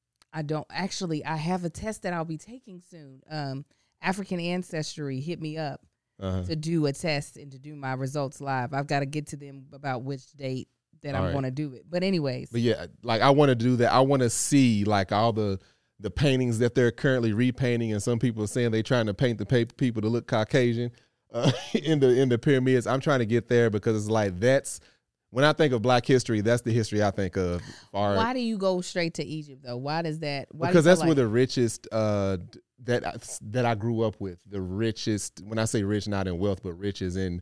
I don't actually I have a test that I'll be taking soon. Um, African Ancestry hit me up Uh-huh. to do a test and to do my results live. I've got to get to them about which date that All I'm right. going to do it. But anyways, But yeah, like I want to do that. I want to see like all the the paintings that they're currently repainting, and some people are saying they're trying to paint the pa- people to look Caucasian uh, in the in the pyramids. I'm trying to get there because it's like that's when I think of Black history, that's the history I think of. Far, why do you go straight to Egypt though? Why does that? Why do you because feel that's where like- the richest uh, that I, that I grew up with. The richest, when I say rich, not in wealth, but rich is in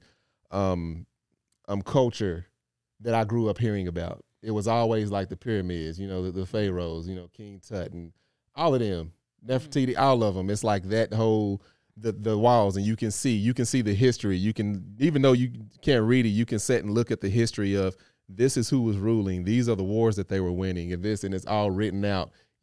um, um culture that I grew up hearing about. It was always like the pyramids, you know, the, the pharaohs, you know, King Tut and all of them, Nefertiti, all of them. It's like that whole the the walls, and you can see you can see the history. You can, even though you can't read it, you can sit and look at the history of this is who was ruling. These are the wars that they were winning, and this, and it's all written out.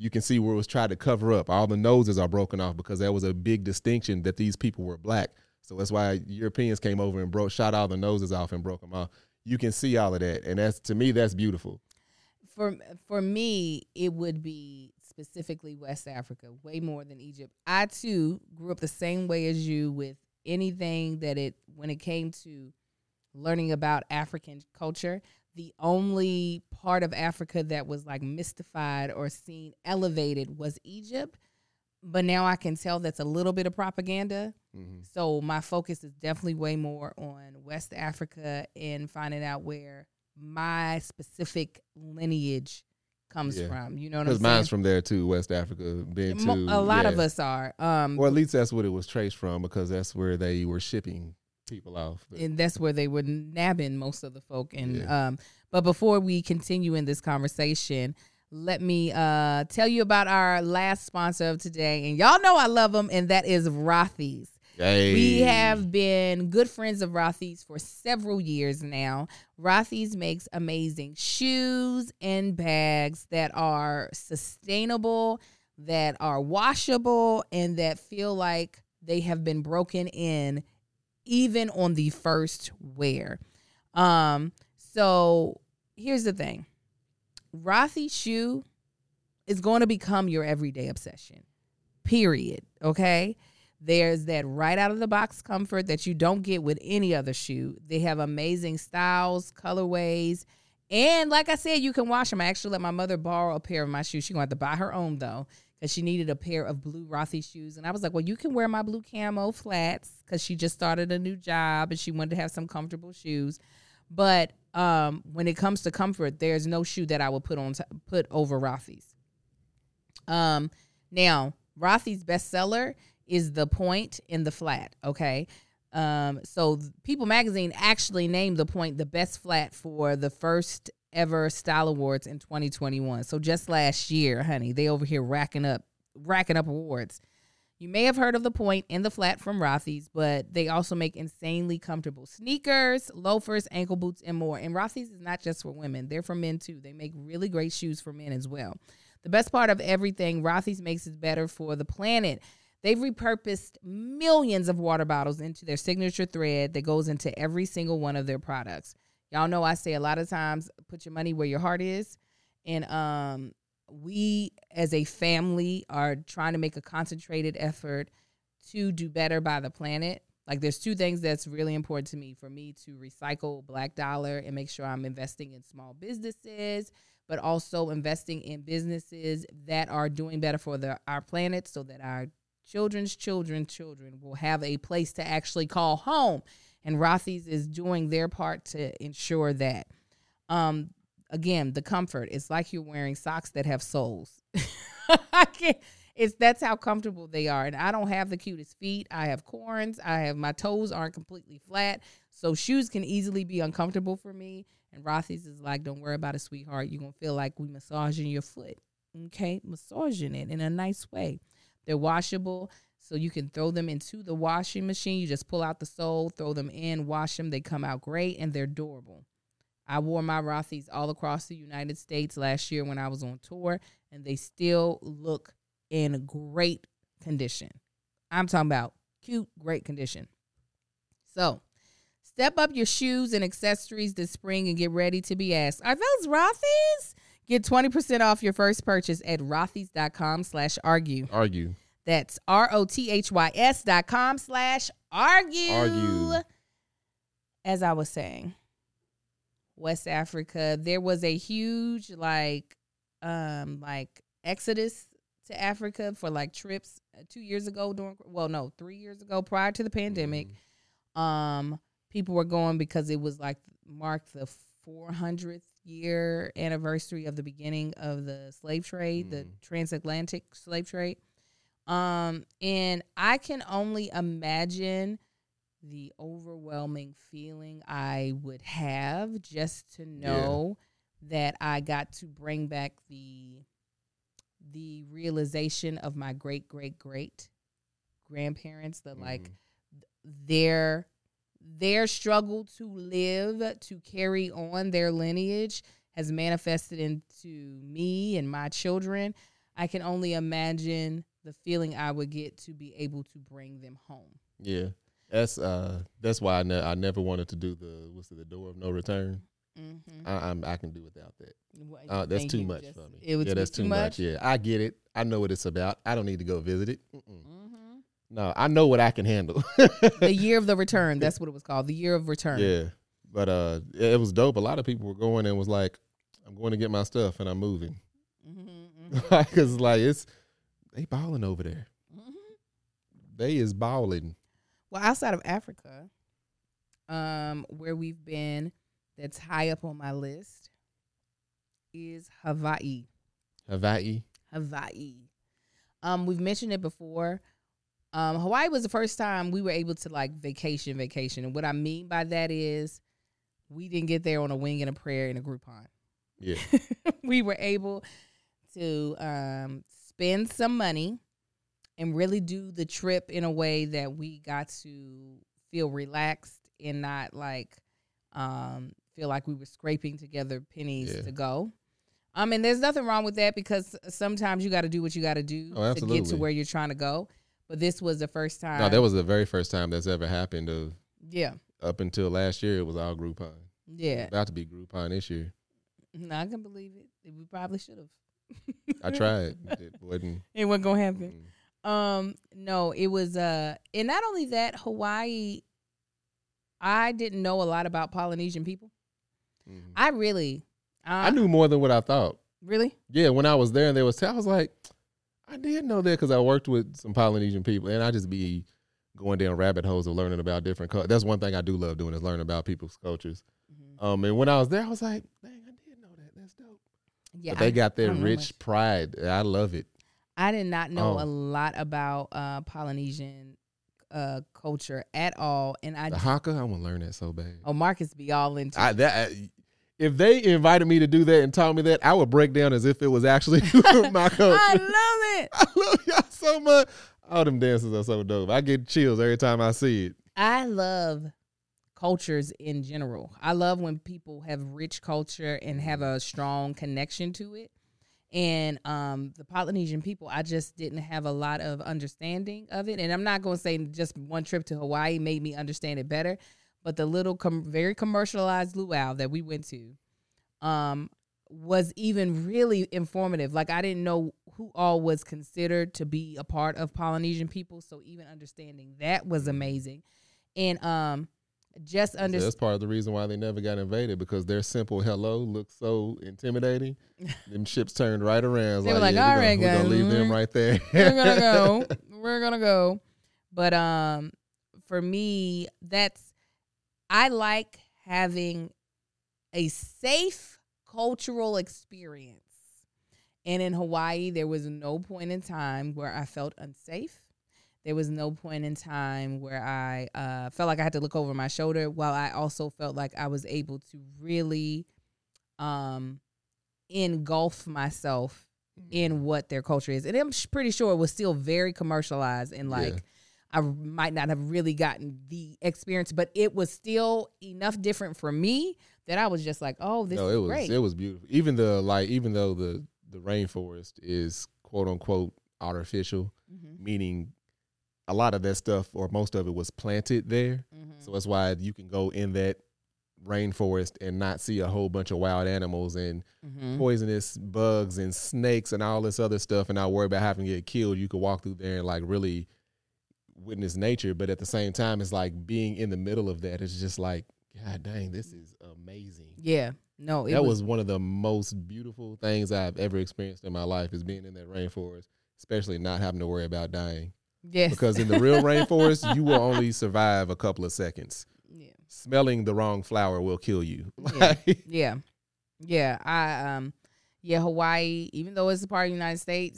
you can see where it was tried to cover up. All the noses are broken off because that was a big distinction that these people were black. So that's why Europeans came over and broke, shot all the noses off and broke them off. You can see all of that, and that's, to me, that's beautiful. For for me, it would be specifically West Africa, way more than Egypt. I too grew up the same way as you with anything that it when it came to learning about African culture. The only part of Africa that was like mystified or seen elevated was Egypt. But now I can tell that's a little bit of propaganda. Mm-hmm. So my focus is definitely way more on West Africa and finding out where my specific lineage comes yeah. from. You know what I'm saying? Because mine's from there too, West Africa. Been to, a lot yeah. of us are. Um, or at least that's what it was traced from, because that's where they were shipping people off. But. And that's where they were nabbing most of the folk. And yeah. um, but before we continue in this conversation, let me uh, tell you about our last sponsor of today. And y'all know I love them, and that is Rothy's. Hey. We have been good friends of Rothy's for several years now. Rothy's makes amazing shoes and bags that are sustainable, that are washable, and that feel like they have been broken in even on the first wear. Um, so here's the thing. Rothy's shoe is going to become your everyday obsession, period, okay? There's that right out of the box comfort that you don't get with any other shoe. They have amazing styles, colorways, and like I said, you can wash them. I actually let my mother borrow a pair of my shoes. She's going to have to buy her own, though, because she needed a pair of blue Rothy's shoes. And I was like, well, you can wear my blue camo flats, because she just started a new job and she wanted to have some comfortable shoes. But um, when it comes to comfort, there's no shoe that I would put on t- put over Rothy's. Um, now, Rothy's bestseller is the point in the flat, okay? Um, so People Magazine actually named the point the best flat for the first ever Style Awards in twenty twenty-one. So just last year, honey, they over here racking up racking up awards. You may have heard of the point in the flat from Rothy's, but they also make insanely comfortable sneakers, loafers, ankle boots, and more. And Rothy's is not just for women. They're for men, too. They make really great shoes for men as well. The best part of everything Rothy's makes is better for the planet. They've repurposed millions of water bottles into their signature thread that goes into every single one of their products. Y'all know I say a lot of times, put your money where your heart is. And um, we as a family are trying to make a concentrated effort to do better by the planet. Like, there's two things that's really important to me. For me to recycle Black Dollar and make sure I'm investing in small businesses, but also investing in businesses that are doing better for the, our planet, so that our children's children, children will have a place to actually call home. And Rothy's is doing their part to ensure that. Um, again, the comfort. It's like you're wearing socks that have soles. I can't. It's that's how comfortable they are. And I don't have the cutest feet. I have corns. I have my toes aren't completely flat. So shoes can easily be uncomfortable for me. And Rothy's is like, don't worry about it, sweetheart. You're going to feel like we massaging your foot. Okay? Massaging it in a nice way. They're washable, so you can throw them into the washing machine. You just pull out the sole, throw them in, wash them. They come out great, and they're durable. I wore my Rothy's all across the United States last year when I was on tour, and they still look in great condition. I'm talking about cute, great condition. So, step up your shoes and accessories this spring and get ready to be asked, are those Rothy's? Get twenty percent off your first purchase at rothys.com slash argue. Argue. That's R-O-T-H-Y-S dot com slash argue. Argue. As I was saying, West Africa, there was a huge, like, um, like exodus to Africa for, like, trips two years ago during, well, no, three years ago prior to the pandemic. Mm-hmm. Um, people were going because it was, like, marked the four hundredth year anniversary of the beginning of the slave trade, mm-hmm. the transatlantic slave trade. Um, and I can only imagine the overwhelming feeling I would have just to know yeah. that I got to bring back the the realization of my great great great grandparents, that mm-hmm. like their their struggle to live, to carry on their lineage has manifested into me and my children. I can only imagine the feeling I would get to be able to bring them home. Yeah, that's uh, that's why I, ne- I never wanted to do the what's it, the door of no return. Mm-hmm. I, I'm I can do without that. What, Uh, that's think too you much just- for me. It would yeah, be that's too too much. much. Yeah, I get it. I know what it's about. I don't need to go visit it. Mm-mm. Mm-hmm. No, I know what I can handle. The year of the return. That's what it was called. The year of return. Yeah, but uh, it was dope. A lot of people were going and was like, "I'm going to get my stuff and I'm moving," Mm-hmm, mm-hmm. because like it's they balling over there. Mm-hmm. They is balling. Well, outside of Africa, um, where we've been, that's high up on my list, is Hawaii. Hawaii. Hawaii. Um, we've mentioned it before. Um, Hawaii was the first time we were able to like vacation, vacation, and what I mean by that is we didn't get there on a wing and a prayer in a Groupon. Yeah. We were able to um, spend some money and really do the trip in a way that we got to feel relaxed and not like um, feel like we were scraping together pennies Yeah. to go. Um, and there's nothing wrong with that because sometimes you got to do what you got to do Oh, to get to absolutely. where you're trying to go. But this was the first time. No, that was the very first time that's ever happened. Of yeah, up until last year, it was all Groupon. It's yeah. about to be Groupon this year. No, I can believe it. We probably should have. I tried. It wasn't. It wasn't gonna happen. mm. Um, no, it was uh and not only that, Hawaii, I didn't know a lot about Polynesian people. Mhm. I really uh, I knew more than what I thought. really? Yeah, when I was there and they was, I was like, I did know that because I worked with some Polynesian people, and I just be going down rabbit holes of learning about different cultures. That's one thing I do love doing is learning about people's cultures. Mm-hmm. Um, and when I was there, I was like, dang, I did know that. That's dope. Yeah. but they I- got I their don't know rich much. pride. I love it. I did not know Oh. a lot about uh Polynesian uh culture at all. And I The just, haka, I want to learn that so bad. oh Marcus be all into I, it. that, I, if they invited me to do that and taught me that, I would break down as if it was actually my culture. I love it. I love y'all so much. All them dances are so dope. I get chills every time I see it. I love cultures in general. I love when people have rich culture and have a strong connection to it. And um, the Polynesian people, I just didn't have a lot of understanding of it. And I'm not going to say just one trip to Hawaii made me understand it better, but the little com- very commercialized luau that we went to um, was even really informative. Like I didn't know who all was considered to be a part of Polynesian people. So even understanding that was amazing. And um, just So understand. that's part of the reason why they never got invaded, because their simple hello looks so intimidating. Them ships turned right around. It's They were like, yeah, "All we're right, gonna, we're guys, gonna leave them right there. We're gonna go. We're gonna go. But um, for me, that's I like having a safe cultural experience. And in Hawaii, there was no point in time where I felt unsafe. There was no point in time where I uh, felt like I had to look over my shoulder, while I also felt like I was able to really um, engulf myself in what their culture is. And I'm sh- pretty sure it was still very commercialized and like Yeah. I might not have really gotten the experience, but it was still enough different for me that I was just like, oh, this no, is it was great. it was beautiful. Even the like, even though the the rainforest is quote unquote artificial, Mm-hmm. meaning a lot of that stuff or most of it was planted there. Mm-hmm. So that's why you can go in that rainforest and not see a whole bunch of wild animals and Mm-hmm. poisonous bugs and snakes and all this other stuff, and not worry about having to get killed. You could walk through there and like really witness nature, but at the same time, it's like being in the middle of that. It's just like, God dang, this is amazing. Yeah. No, it That was, was one of the most beautiful things I've ever experienced in my life, is being in that rainforest, especially not having to worry about dying. yes. Because in the real rainforest, you will only survive a couple of seconds. yeah. Smelling the wrong flower will kill you. Yeah. Yeah. Yeah. I um yeah, Hawaii, even though it's a part of the United States,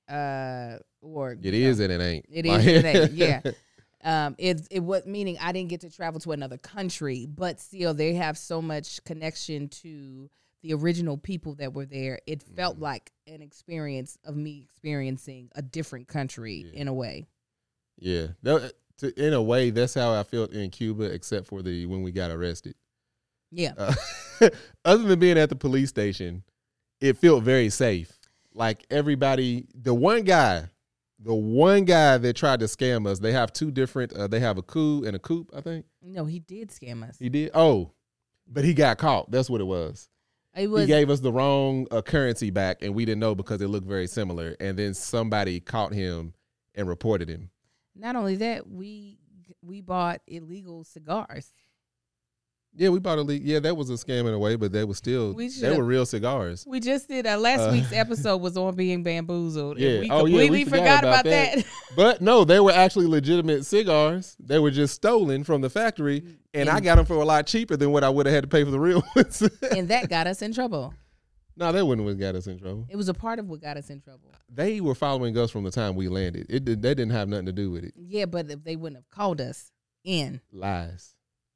uh or It you is know, and it ain't. it is and it ain't, yeah. Um it it was meaning I didn't get to travel to another country, but still they have so much connection to the original people that were there. It felt Mhm. like an experience of me experiencing a different country Yeah. in a way. Yeah. That, to, in a way, that's how I felt in Cuba, except for the when we got arrested. Yeah. Uh, other than being at the police station, it felt very safe. like everybody, the one guy, the one guy that tried to scam us, they have two different, uh, they have a coup and a coupe, I think. No, he did scam us. He did? Oh, but he got caught. That's what it was. It was he gave us the wrong uh, currency back, and we didn't know because it looked very similar. And then somebody caught him and reported him. Not only that, we we bought illegal cigars. Yeah, we bought a leak. Yeah, that was a scam in a way, but they were still, We they were real cigars. We just did, uh, last Uh, week's episode was on being bamboozled. Yeah. And we Oh, yeah, we completely forgot forgot, about about that. that. But no, they were actually legitimate cigars. They were just stolen from the factory, and, And- I got them for a lot cheaper than what I would have had to pay for the real ones. And that got us in trouble. No, that wouldn't have got us in trouble. It was a part of what got us in trouble. They were following us from the time we landed. It did, they didn't have nothing to do with it. Yeah, but if they wouldn't have called us in. Lies.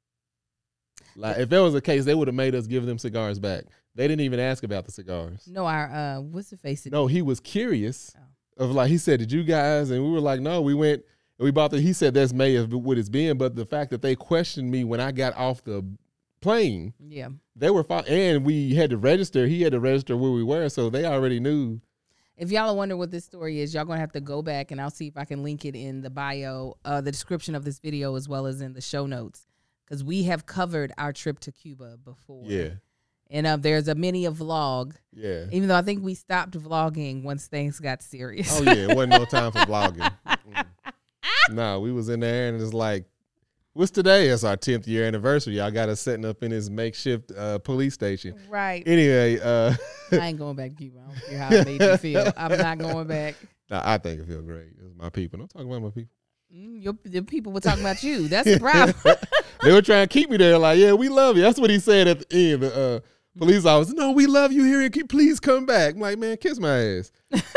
Like if that was the case, they would have made us give them cigars back. They didn't even ask about the cigars. No, our, uh, what's the face? No, he was curious Oh. of like, he said, did you guys? And we were like, no, we went and we bought the, he said that's may have what it's been. But the fact that they questioned me when I got off the plane, Yeah. they were fine. And we had to register. He had to register where we were. So they already knew. If y'all are wondering what this story is, y'all going to have to go back, and I'll see if I can link it in the bio, uh, the description of this video, as well as in the show notes, because we have covered our trip to Cuba before. Yeah. And uh, there's a mini a vlog, Yeah. even though I think we stopped vlogging once things got serious. Oh, yeah. It wasn't no time for vlogging. Mm-mm. No, we was in there and it's like, what's today? It's our tenth year anniversary. Y'all got us setting up in this makeshift uh, police station. Right. Anyway, uh, I ain't going back to Cuba. I don't care how it made you feel. I'm not going back. nah, I think it feels great. It's my people. Don't talk about my people. Mm, your, the people were talking about you. That's the problem. They were trying to keep me there. Like, yeah, we love you. That's what he said at the end. The uh, police officer, no, we love you here. Keep, please come back. I'm like, man, kiss my ass.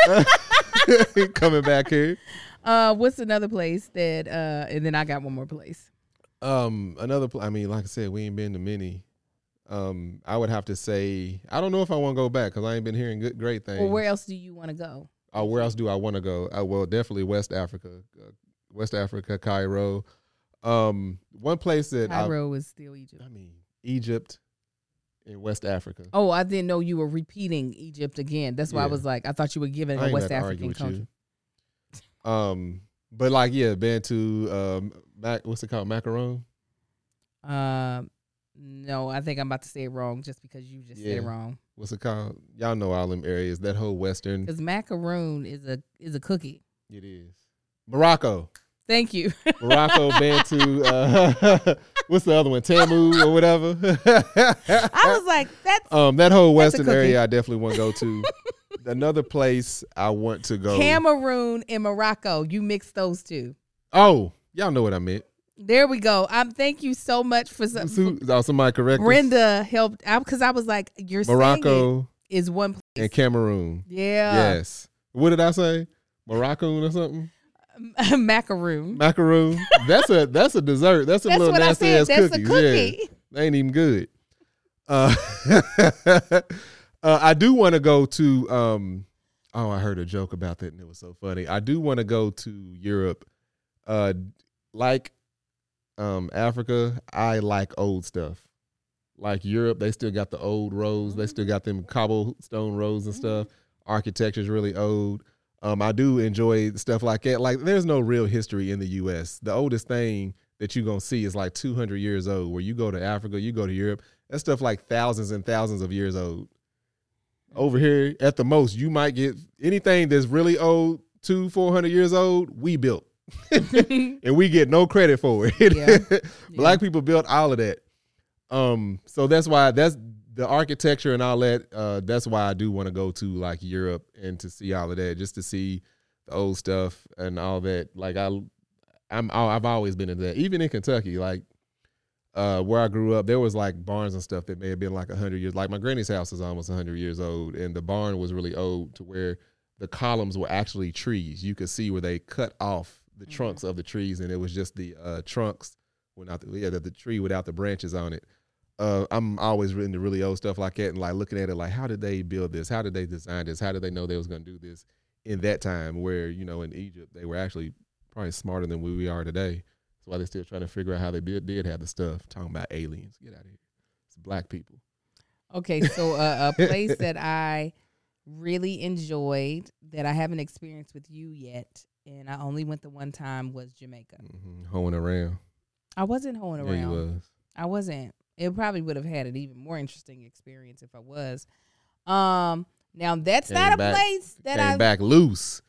Coming back here. Uh, what's another place that? Uh, and then I got one more place. Um, another. Pl- I mean, like I said, we ain't been to many. Um, I would have to say, I don't know if I want to go back because I ain't been hearing good, great things. Well, where else do you want to go? Oh, where else do I want to go? Uh, well, definitely West Africa, uh, West Africa, Cairo. Um, one place that Cairo is still Egypt. I, I mean, Egypt and West Africa. Oh, I didn't know you were repeating Egypt again. That's why I Yeah. was like, I thought you were giving I a ain't West about to argue African with country. you. Um, but like, yeah, been to um, Mac, what's it called, macaron? Um, no, I think I'm about to say it wrong just because you just said it Yeah. wrong. What's it called? Y'all know all them areas. That whole western. Because macaroon is a is a cookie. It is Morocco. Thank you. Morocco. Been to uh, what's the other one? Tamu or whatever. I was like, that's um, that whole That's a western cookie. area, I definitely want to go to. Another place I want to go. Cameroon and Morocco. You mix those two. Oh, y'all know what I meant. There we go. Um, thank you so much for some. Su- oh, somebody correct us. Brenda helped out because I was like, you're saying Morocco it is one place. and Cameroon. Yeah. Yes. What did I say? Morocco or something? Macaroon. Macaroon. That's a that's a dessert. That's a That's little what I nasty said. ass That's cookies. a cookie. Yeah, they ain't even good. Uh, uh, I do want to go to. Um, oh, I heard a joke about that and it was so funny. I do want to go to Europe. Uh, like um, Africa, I like old stuff. Like Europe, they still got the old roads. They still got them cobblestone roads and stuff. Architecture's really old. Um, I do enjoy stuff like that. Like, there's no real history in the U S. The oldest thing that you're going to see is like two hundred years old. Where you go to Africa, you go to Europe, that stuff like thousands and thousands of years old. Over here, at the most, you might get anything that's really old, two, four hundred years old, we built. And we get no credit for it. Yeah. Black people built all of that. Um, so that's why that's the architecture and all that. Uh, that's why I do want to go to like Europe and to see all of that, just to see the old stuff and all that. Like I, I'm, I've always been into that. Even in Kentucky, like uh, where I grew up, there was like barns and stuff that may have been like a hundred years. Like my granny's house is almost a hundred years old, and the barn was really old to where the columns were actually trees. You could see where they cut off the mm-hmm. trunks of the trees, and it was just the uh, trunks without the, yeah, the, the tree without the branches on it. Uh, I'm always into really old stuff like that and like looking at it like, how did they build this? How did they design this? How did they know they was going to do this in that time where, you know, in Egypt, they were actually probably smarter than we are today. That's why they're still trying to figure out how they did, did have the stuff. Talking about aliens. Get out of here. It's black people. Okay, so uh, a place that I really enjoyed that I haven't experienced with you yet, and I only went the one time, was Jamaica. Mm-hmm. Hoeing around. I wasn't hoeing Yeah, around. you was. I wasn't. It probably would have had an even more interesting experience if I was. Um, now that's Came not a back- place that Came I back loose.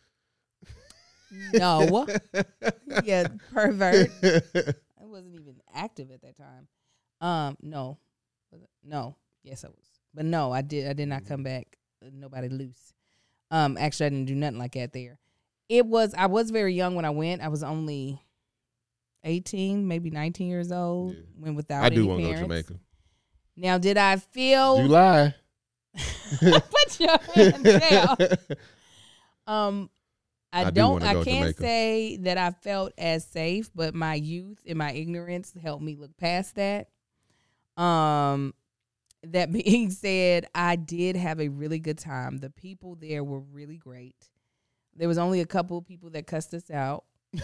no, yeah, pervert. I wasn't even active at that time. Um, no, Was it? no, yes I was, but no, I did. I did not come back. uh, Nobody loose. Um, actually, I didn't do nothing like that there. It was. I was very young when I went. I was only eighteen, maybe nineteen years old. Yeah. Went without. I do any want to go to parents. Jamaica. Now, did I feel? July. Put your hand down. Um, I, I do don't. wanna I go to can't Jamaica. say that I felt as safe, but my youth and my ignorance helped me look past that. Um, that being said, I did have a really good time. The people there were really great. There was only a couple of people that cussed us out.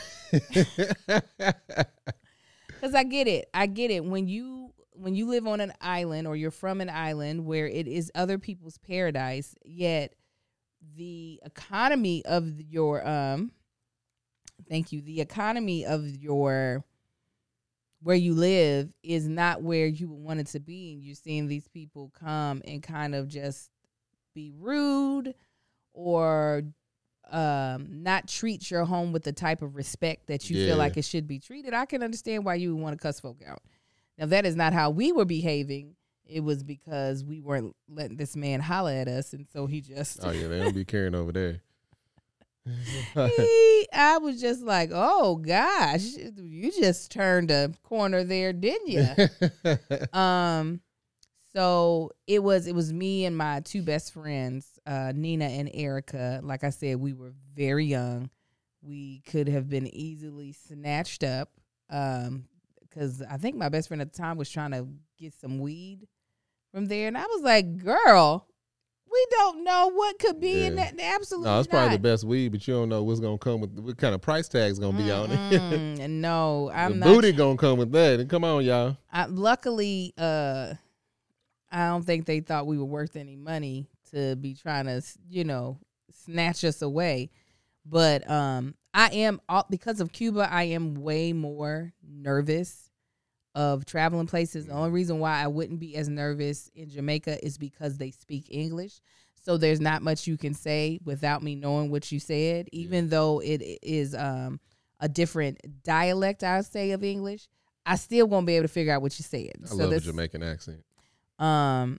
Because I get it. I get it. When you when you live on an island or you're from an island where it is other people's paradise, yet the economy of your um thank you, the economy of your where you live is not where you would want it to be. And you're seeing these people come and kind of just be rude or um, not treat your home with the type of respect that you Yeah. feel like it should be treated. I can understand why you would want to cuss folk out. Now, that is not how we were behaving. It was because we weren't letting this man holler at us. And so he just... Oh, yeah, they don't be caring over there. he, I was just like, oh, gosh, you just turned a corner there, didn't you? um, so it was it was me and my two best friends, uh, Nina and Erica. Like I said, we were very young. We could have been easily snatched up um, because I think my best friend at the time was trying to get some weed from there. And I was like, girl, we don't know what could be in Yeah. that. Absolutely No, it's probably not. the best weed, but you don't know what's gonna come with what kind of price tag's gonna be on it. Mm-mm. No, I'm the not. booty gonna come with that. And come on, y'all. I, luckily, uh, I don't think they thought we were worth any money to be trying to, you know, snatch us away. But um, I am, because of Cuba, I am way more nervous of traveling places. The only reason why I wouldn't be as nervous in Jamaica is because they speak English. So there's not much you can say without me knowing what you said, even though it is um, a different dialect, I'll say, of English. I still won't be able to figure out what you said. I so love a that's, Jamaican accent. Um,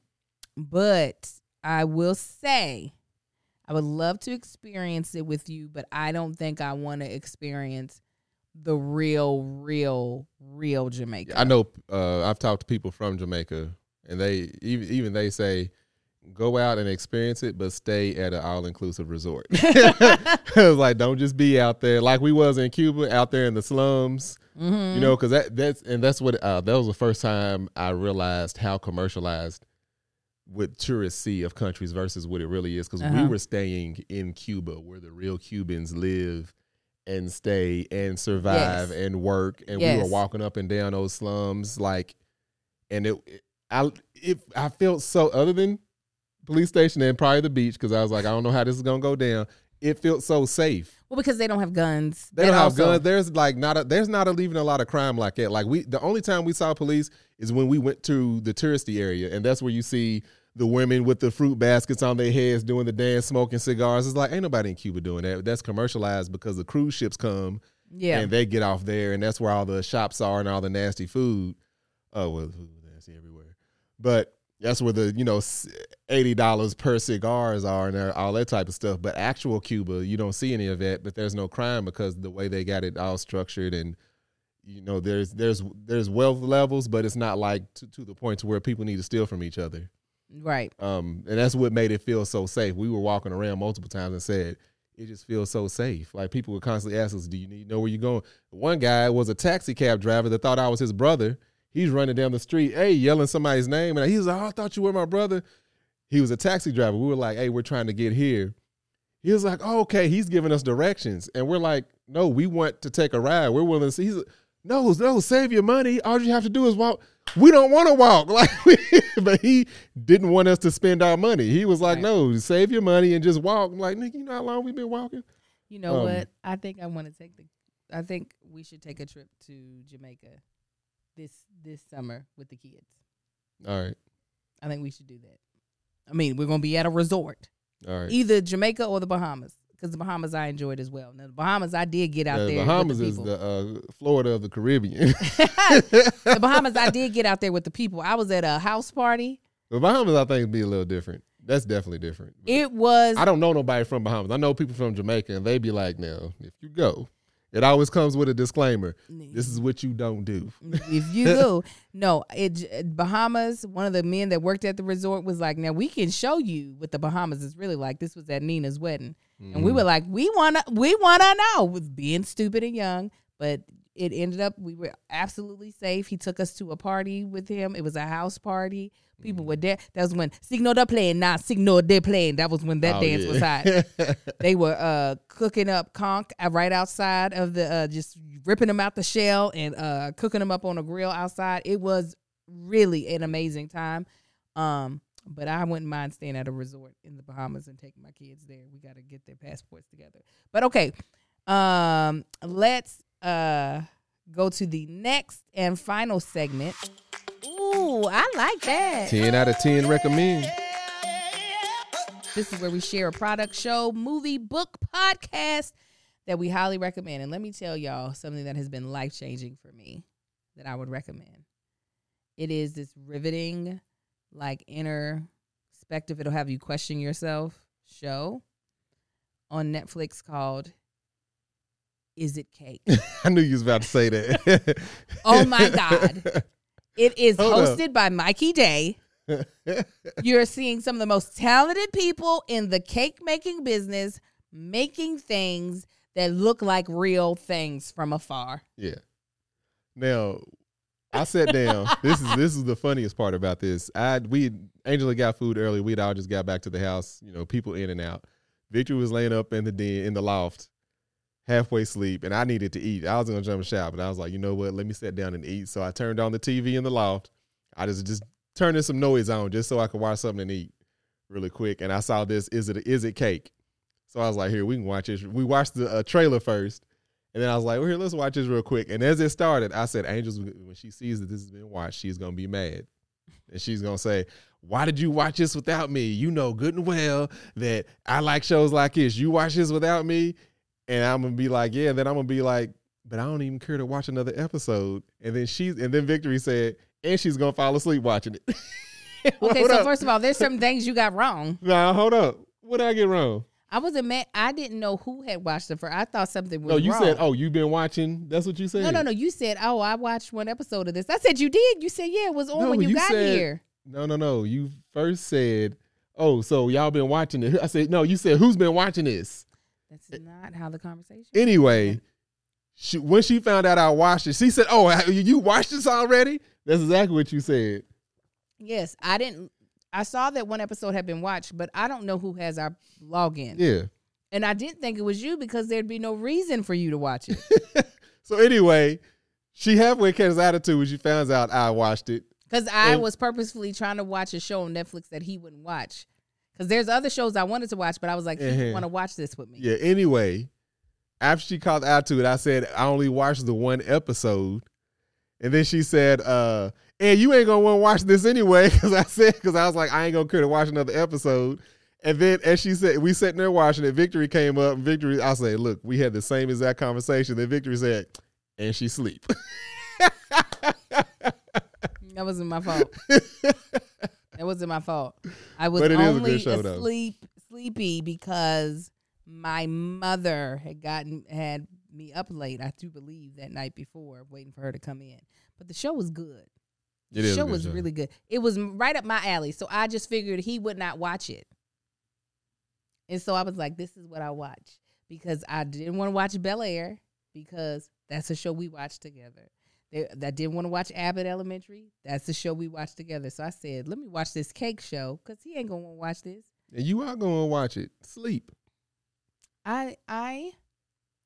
but I will say, I would love to experience it with you, but I don't think I want to experience the real, real, real Jamaica. I know. Uh, I've talked to people from Jamaica, and they even even they say, go out and experience it, but stay at an all-inclusive resort. It was like, don't just be out there like we was in Cuba, out there in the slums. Mm-hmm. You know, because that that's and that's what uh, that was the first time I realized how commercialized what tourists see of countries versus what it really is. Because Uh-huh. we were staying in Cuba, where the real Cubans live and stay and survive Yes. and work, and we Yes. were walking up and down those slums like, and it, it I if I felt so other than police station and probably the beach because I was like, I don't know how this is gonna go down. It felt so safe. Well, because they don't have guns. They That don't have also- guns. There's like not a, there's not a, even a lot of crime like that. Like we, the only time we saw police is when we went to the touristy area, and that's where you see the women with the fruit baskets on their heads doing the dance, smoking cigars. It's like ain't nobody in Cuba doing that. That's commercialized because the cruise ships come Yeah. and they get off there, and that's where all the shops are and all the nasty food. Oh well, food nasty everywhere, but that's where the, you know, eighty dollars per cigars are and all that type of stuff. But actual Cuba, you don't see any of that, but there's no crime because the way they got it all structured, and, you know, there's there's there's wealth levels, but it's not like to, to the point to where people need to steal from each other. Right. Um, and that's what made it feel so safe. We were walking around multiple times and said, it just feels so safe. Like people would constantly ask us, do you need to know where you're going? One guy was a taxi cab driver that thought I was his brother. He's running down the street, hey, yelling somebody's name. And he was like, oh, I thought you were my brother. He was a taxi driver. We were like, hey, we're trying to get here. He was like, oh, okay, he's giving us directions. And we're like, no, we want to take a ride. We're willing to see. He's, no, no, save your money. All you have to do is walk. We don't want to walk. Like, but he didn't want us to spend our money. He was like, Right. no, save your money and just walk. I'm like, nigga, you know how long we've been walking? You know Um, what? I think I want to take the. I think we should take a trip to Jamaica this this summer with the kids. All right. I think we should do that. I mean, we're gonna be at a resort, All right. either Jamaica or the Bahamas, because the Bahamas I enjoyed as well. Now the Bahamas I did get out The there. Bahamas with is the, the uh, Florida of the Caribbean. the Bahamas I did get out there with the people. I was at a house party. The Bahamas, I think, would be a little different. That's definitely different. But It was. I don't know nobody from Bahamas. I know people from Jamaica, and they be like, now, if you go, it always comes with a disclaimer. This is what you don't do. If you go, no, it Bahamas. One of the men that worked at the resort was like, "Now we can show you what the Bahamas is really like." This was at Nina's wedding, and we were like, "We wanna, we wanna know." With being stupid and young, but it ended up we were absolutely safe. He took us to a party with him. It was a house party. People were there. That was when Signo de playing, not Signo de playing. That was when that Oh, dance yeah. was hot. They were uh, cooking up conch uh, right outside of the, uh, just ripping them out the shell and uh, cooking them up on a grill outside. It was really an amazing time. Um, but I wouldn't mind staying at a resort in the Bahamas and taking my kids there. We got to get their passports together. But okay, um, let's uh, go to the next and final segment. Ooh, I like that. ten out of ten recommend. This is where we share a product, show, movie, book, podcast that we highly recommend. And let me tell y'all something that has been life-changing for me that I would recommend. It is this riveting, like, introspective, it'll have you question yourself show on Netflix called Is It Cake? I knew you was about to say that. Oh, my God. It is Hold up. hosted by Mikey Day. You're seeing some of the most talented people in the cake making business making things that look like real things from afar. Yeah. Now, I sat down. this is this is the funniest part about this. I we Angela got food early. We'd all just got back to the house. You know, people in and out. Victor was laying up in the den in the loft, halfway asleep, and I needed to eat. I was gonna jump shop, but I was like, you know what? Let me sit down and eat. So I turned on the T V in the loft. I just just turning some noise on just so I could watch something and eat really quick. And I saw this. Is it is it cake? So I was like, here, we can watch this. We watched the uh, trailer first. And then I was like, well, here, let's watch this real quick. And as it started, I said, Angels, when she sees that this has been watched, she's going to be mad. And she's going to say, why did you watch this without me? You know good and well that I like shows like this. You watch this without me? And I'm going to be like, yeah. And then I'm going to be like, but I don't even care to watch another episode. And then she's, and then Victory said, and she's going to fall asleep watching it. Okay, Hold so up. first of all, there's some things you got wrong. Nah, hold up. What did I get wrong? I wasn't mad. I didn't know who had watched it first. I thought something was No, you wrong. said, oh, you've been watching. That's what you said. No, no, no. You said, oh, I watched one episode of this. I said, you did? You said, yeah, it was on No, when you, got said- here. No, no, no. You first said, oh, so y'all been watching it. I said, no, you said, who's been watching this? That's not how the conversation Anyway, she, when she found out I watched it, she said, oh, you you watched this already? That's exactly what you said. Yes, I didn't. I saw that one episode had been watched, but I don't know who has our login. Yeah. And I didn't think it was you because there'd be no reason for you to watch it. So anyway, she halfway catches attitude when she finds out I watched it. Because I And- was purposefully trying to watch a show on Netflix that he wouldn't watch. Because there's other shows I wanted to watch, but I was like, he Uh-huh. didn't want to watch this with me. Yeah, anyway, after she called attitude, I said, I only watched the one episode. And then she said, uh, and you ain't gonna want to watch this anyway, because I said, because I was like, I ain't gonna care to watch another episode. And then, as she said, we sitting there watching it. Victory came up. And Victory, I said, look, we had the same exact conversation. Then Victory said, and she sleep. That wasn't my fault. That wasn't my fault. I was But it is a good only show, though. asleep, sleepy because my mother had gotten had me up late. I do believe that night before, waiting for her to come in. But the show was good. It The is a show good was show. really good. It was right up my alley. So I just figured he would not watch it. And so I was like, this is what I watch. Because I didn't want to watch Bel Air because that's a show we watched together. They, I didn't want to watch Abbott Elementary. That's the show we watched together. So I said, let me watch this cake show because he ain't going to want to watch this. And you are going to watch it. Sleep. I I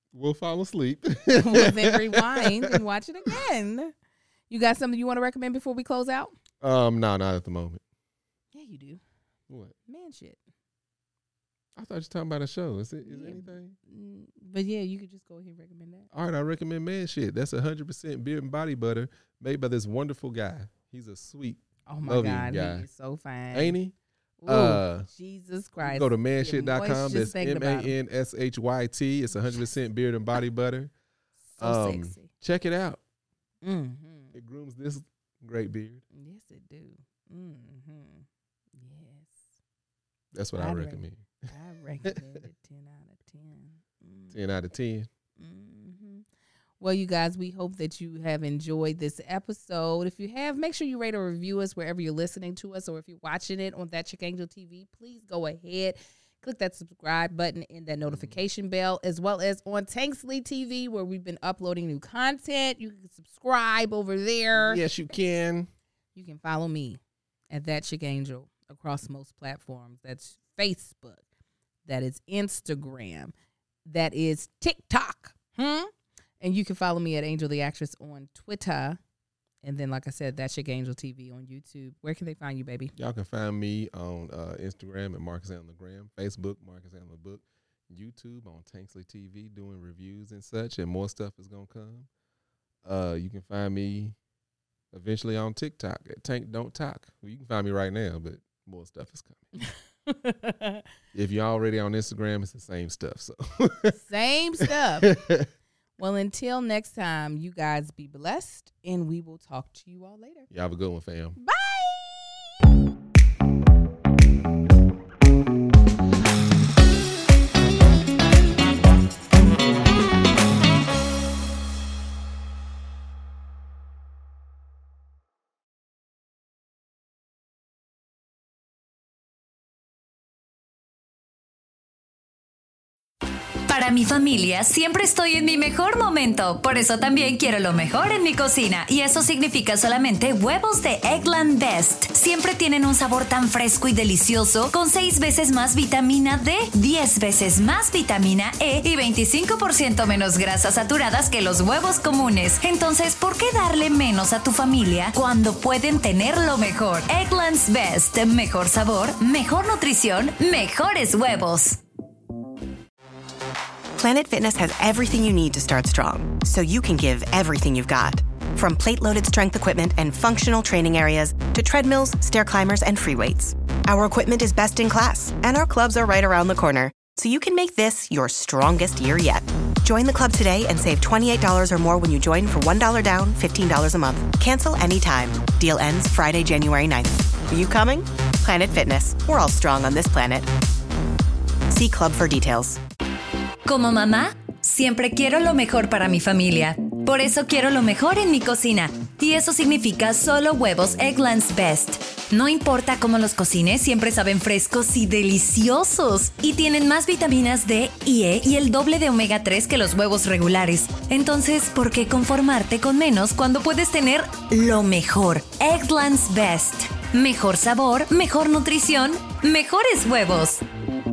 we'll fall asleep. Well, then rewind and watch it again. You got something you want to recommend before we close out? Um, no, not at the moment. Yeah, you do. What? Man shit. I thought you were talking about a show. Is it is Yeah. anything? Mm, But yeah, you could just go ahead and recommend that. All right, I recommend Man Shit. That's one hundred percent beard and body butter made by this wonderful guy. He's a sweet, Oh my loving God, guy. he is so fine. ain't he? Ooh, Uh, Jesus Christ. Go to Get manshit dot moist com. just That's thinking M A about him. N S H Y T. It's one hundred percent beard and body butter. So Um, sexy. check it out. Mm-hmm. It grooms this great beard. Yes, it do. Mm-hmm. Yes. That's what I I'd rate- recommend. I recommend it ten out of ten. Mm. ten out of ten. hmm Well, you guys, we hope that you have enjoyed this episode. If you have, make sure you rate or review us wherever you're listening to us, or if you're watching it on That Chick Angel T V, please go ahead, click that subscribe button and that notification bell, as well as on Tanksley T V, where we've been uploading new content. You can subscribe over there. Yes, you can. You can follow me at That Chick Angel across most platforms. That's Facebook. That is Instagram. That is TikTok. Hmm? And you can follow me at Angel the Actress on Twitter. And then, like I said, That's Chick Angel T V on YouTube. Where can they find you, baby? Y'all can find me on uh, Instagram at Marcus Allen Graham, Facebook, Marcus Allen Book, YouTube on Tanksley T V doing reviews and such, and more stuff is going to come. Uh, you can find me eventually on TikTok at Tank Don't Talk. Well, you can find me right now, but more stuff is coming. If you're already on Instagram, it's the same stuff. So Same stuff. Well, until next time, you guys be blessed, and we will talk to you all later. Y'all have a good one, fam. Bye. Para mi familia siempre estoy en mi mejor momento, por eso también quiero lo mejor en mi cocina, y eso significa solamente huevos de Eggland Best. Siempre tienen un sabor tan fresco y delicioso, con seis veces más vitamina D, diez veces más vitamina E y veinticinco por ciento menos grasas saturadas que los huevos comunes. Entonces, ¿por qué darle menos a tu familia cuando pueden tener lo mejor? Eggland's Best, mejor sabor, mejor nutrición, mejores huevos. Planet Fitness has everything you need to start strong, so you can give everything you've got. From plate-loaded strength equipment and functional training areas to treadmills, stair climbers, and free weights. Our equipment is best in class, and our clubs are right around the corner, so you can make this your strongest year yet. Join the club today and save twenty-eight dollars or more when you join for one dollar down, fifteen dollars a month. Cancel anytime. Deal ends Friday, January ninth. Are you coming? Planet Fitness. We're all strong on this planet. See club for details. Como mamá, siempre quiero lo mejor para mi familia. Por eso quiero lo mejor en mi cocina. Y eso significa solo huevos Eggland's Best. No importa cómo los cocines, siempre saben frescos y deliciosos. Y tienen más vitaminas D y E y el doble de omega tres que los huevos regulares. Entonces, ¿por qué conformarte con menos cuando puedes tener lo mejor? Eggland's Best. Mejor sabor, mejor nutrición, mejores huevos.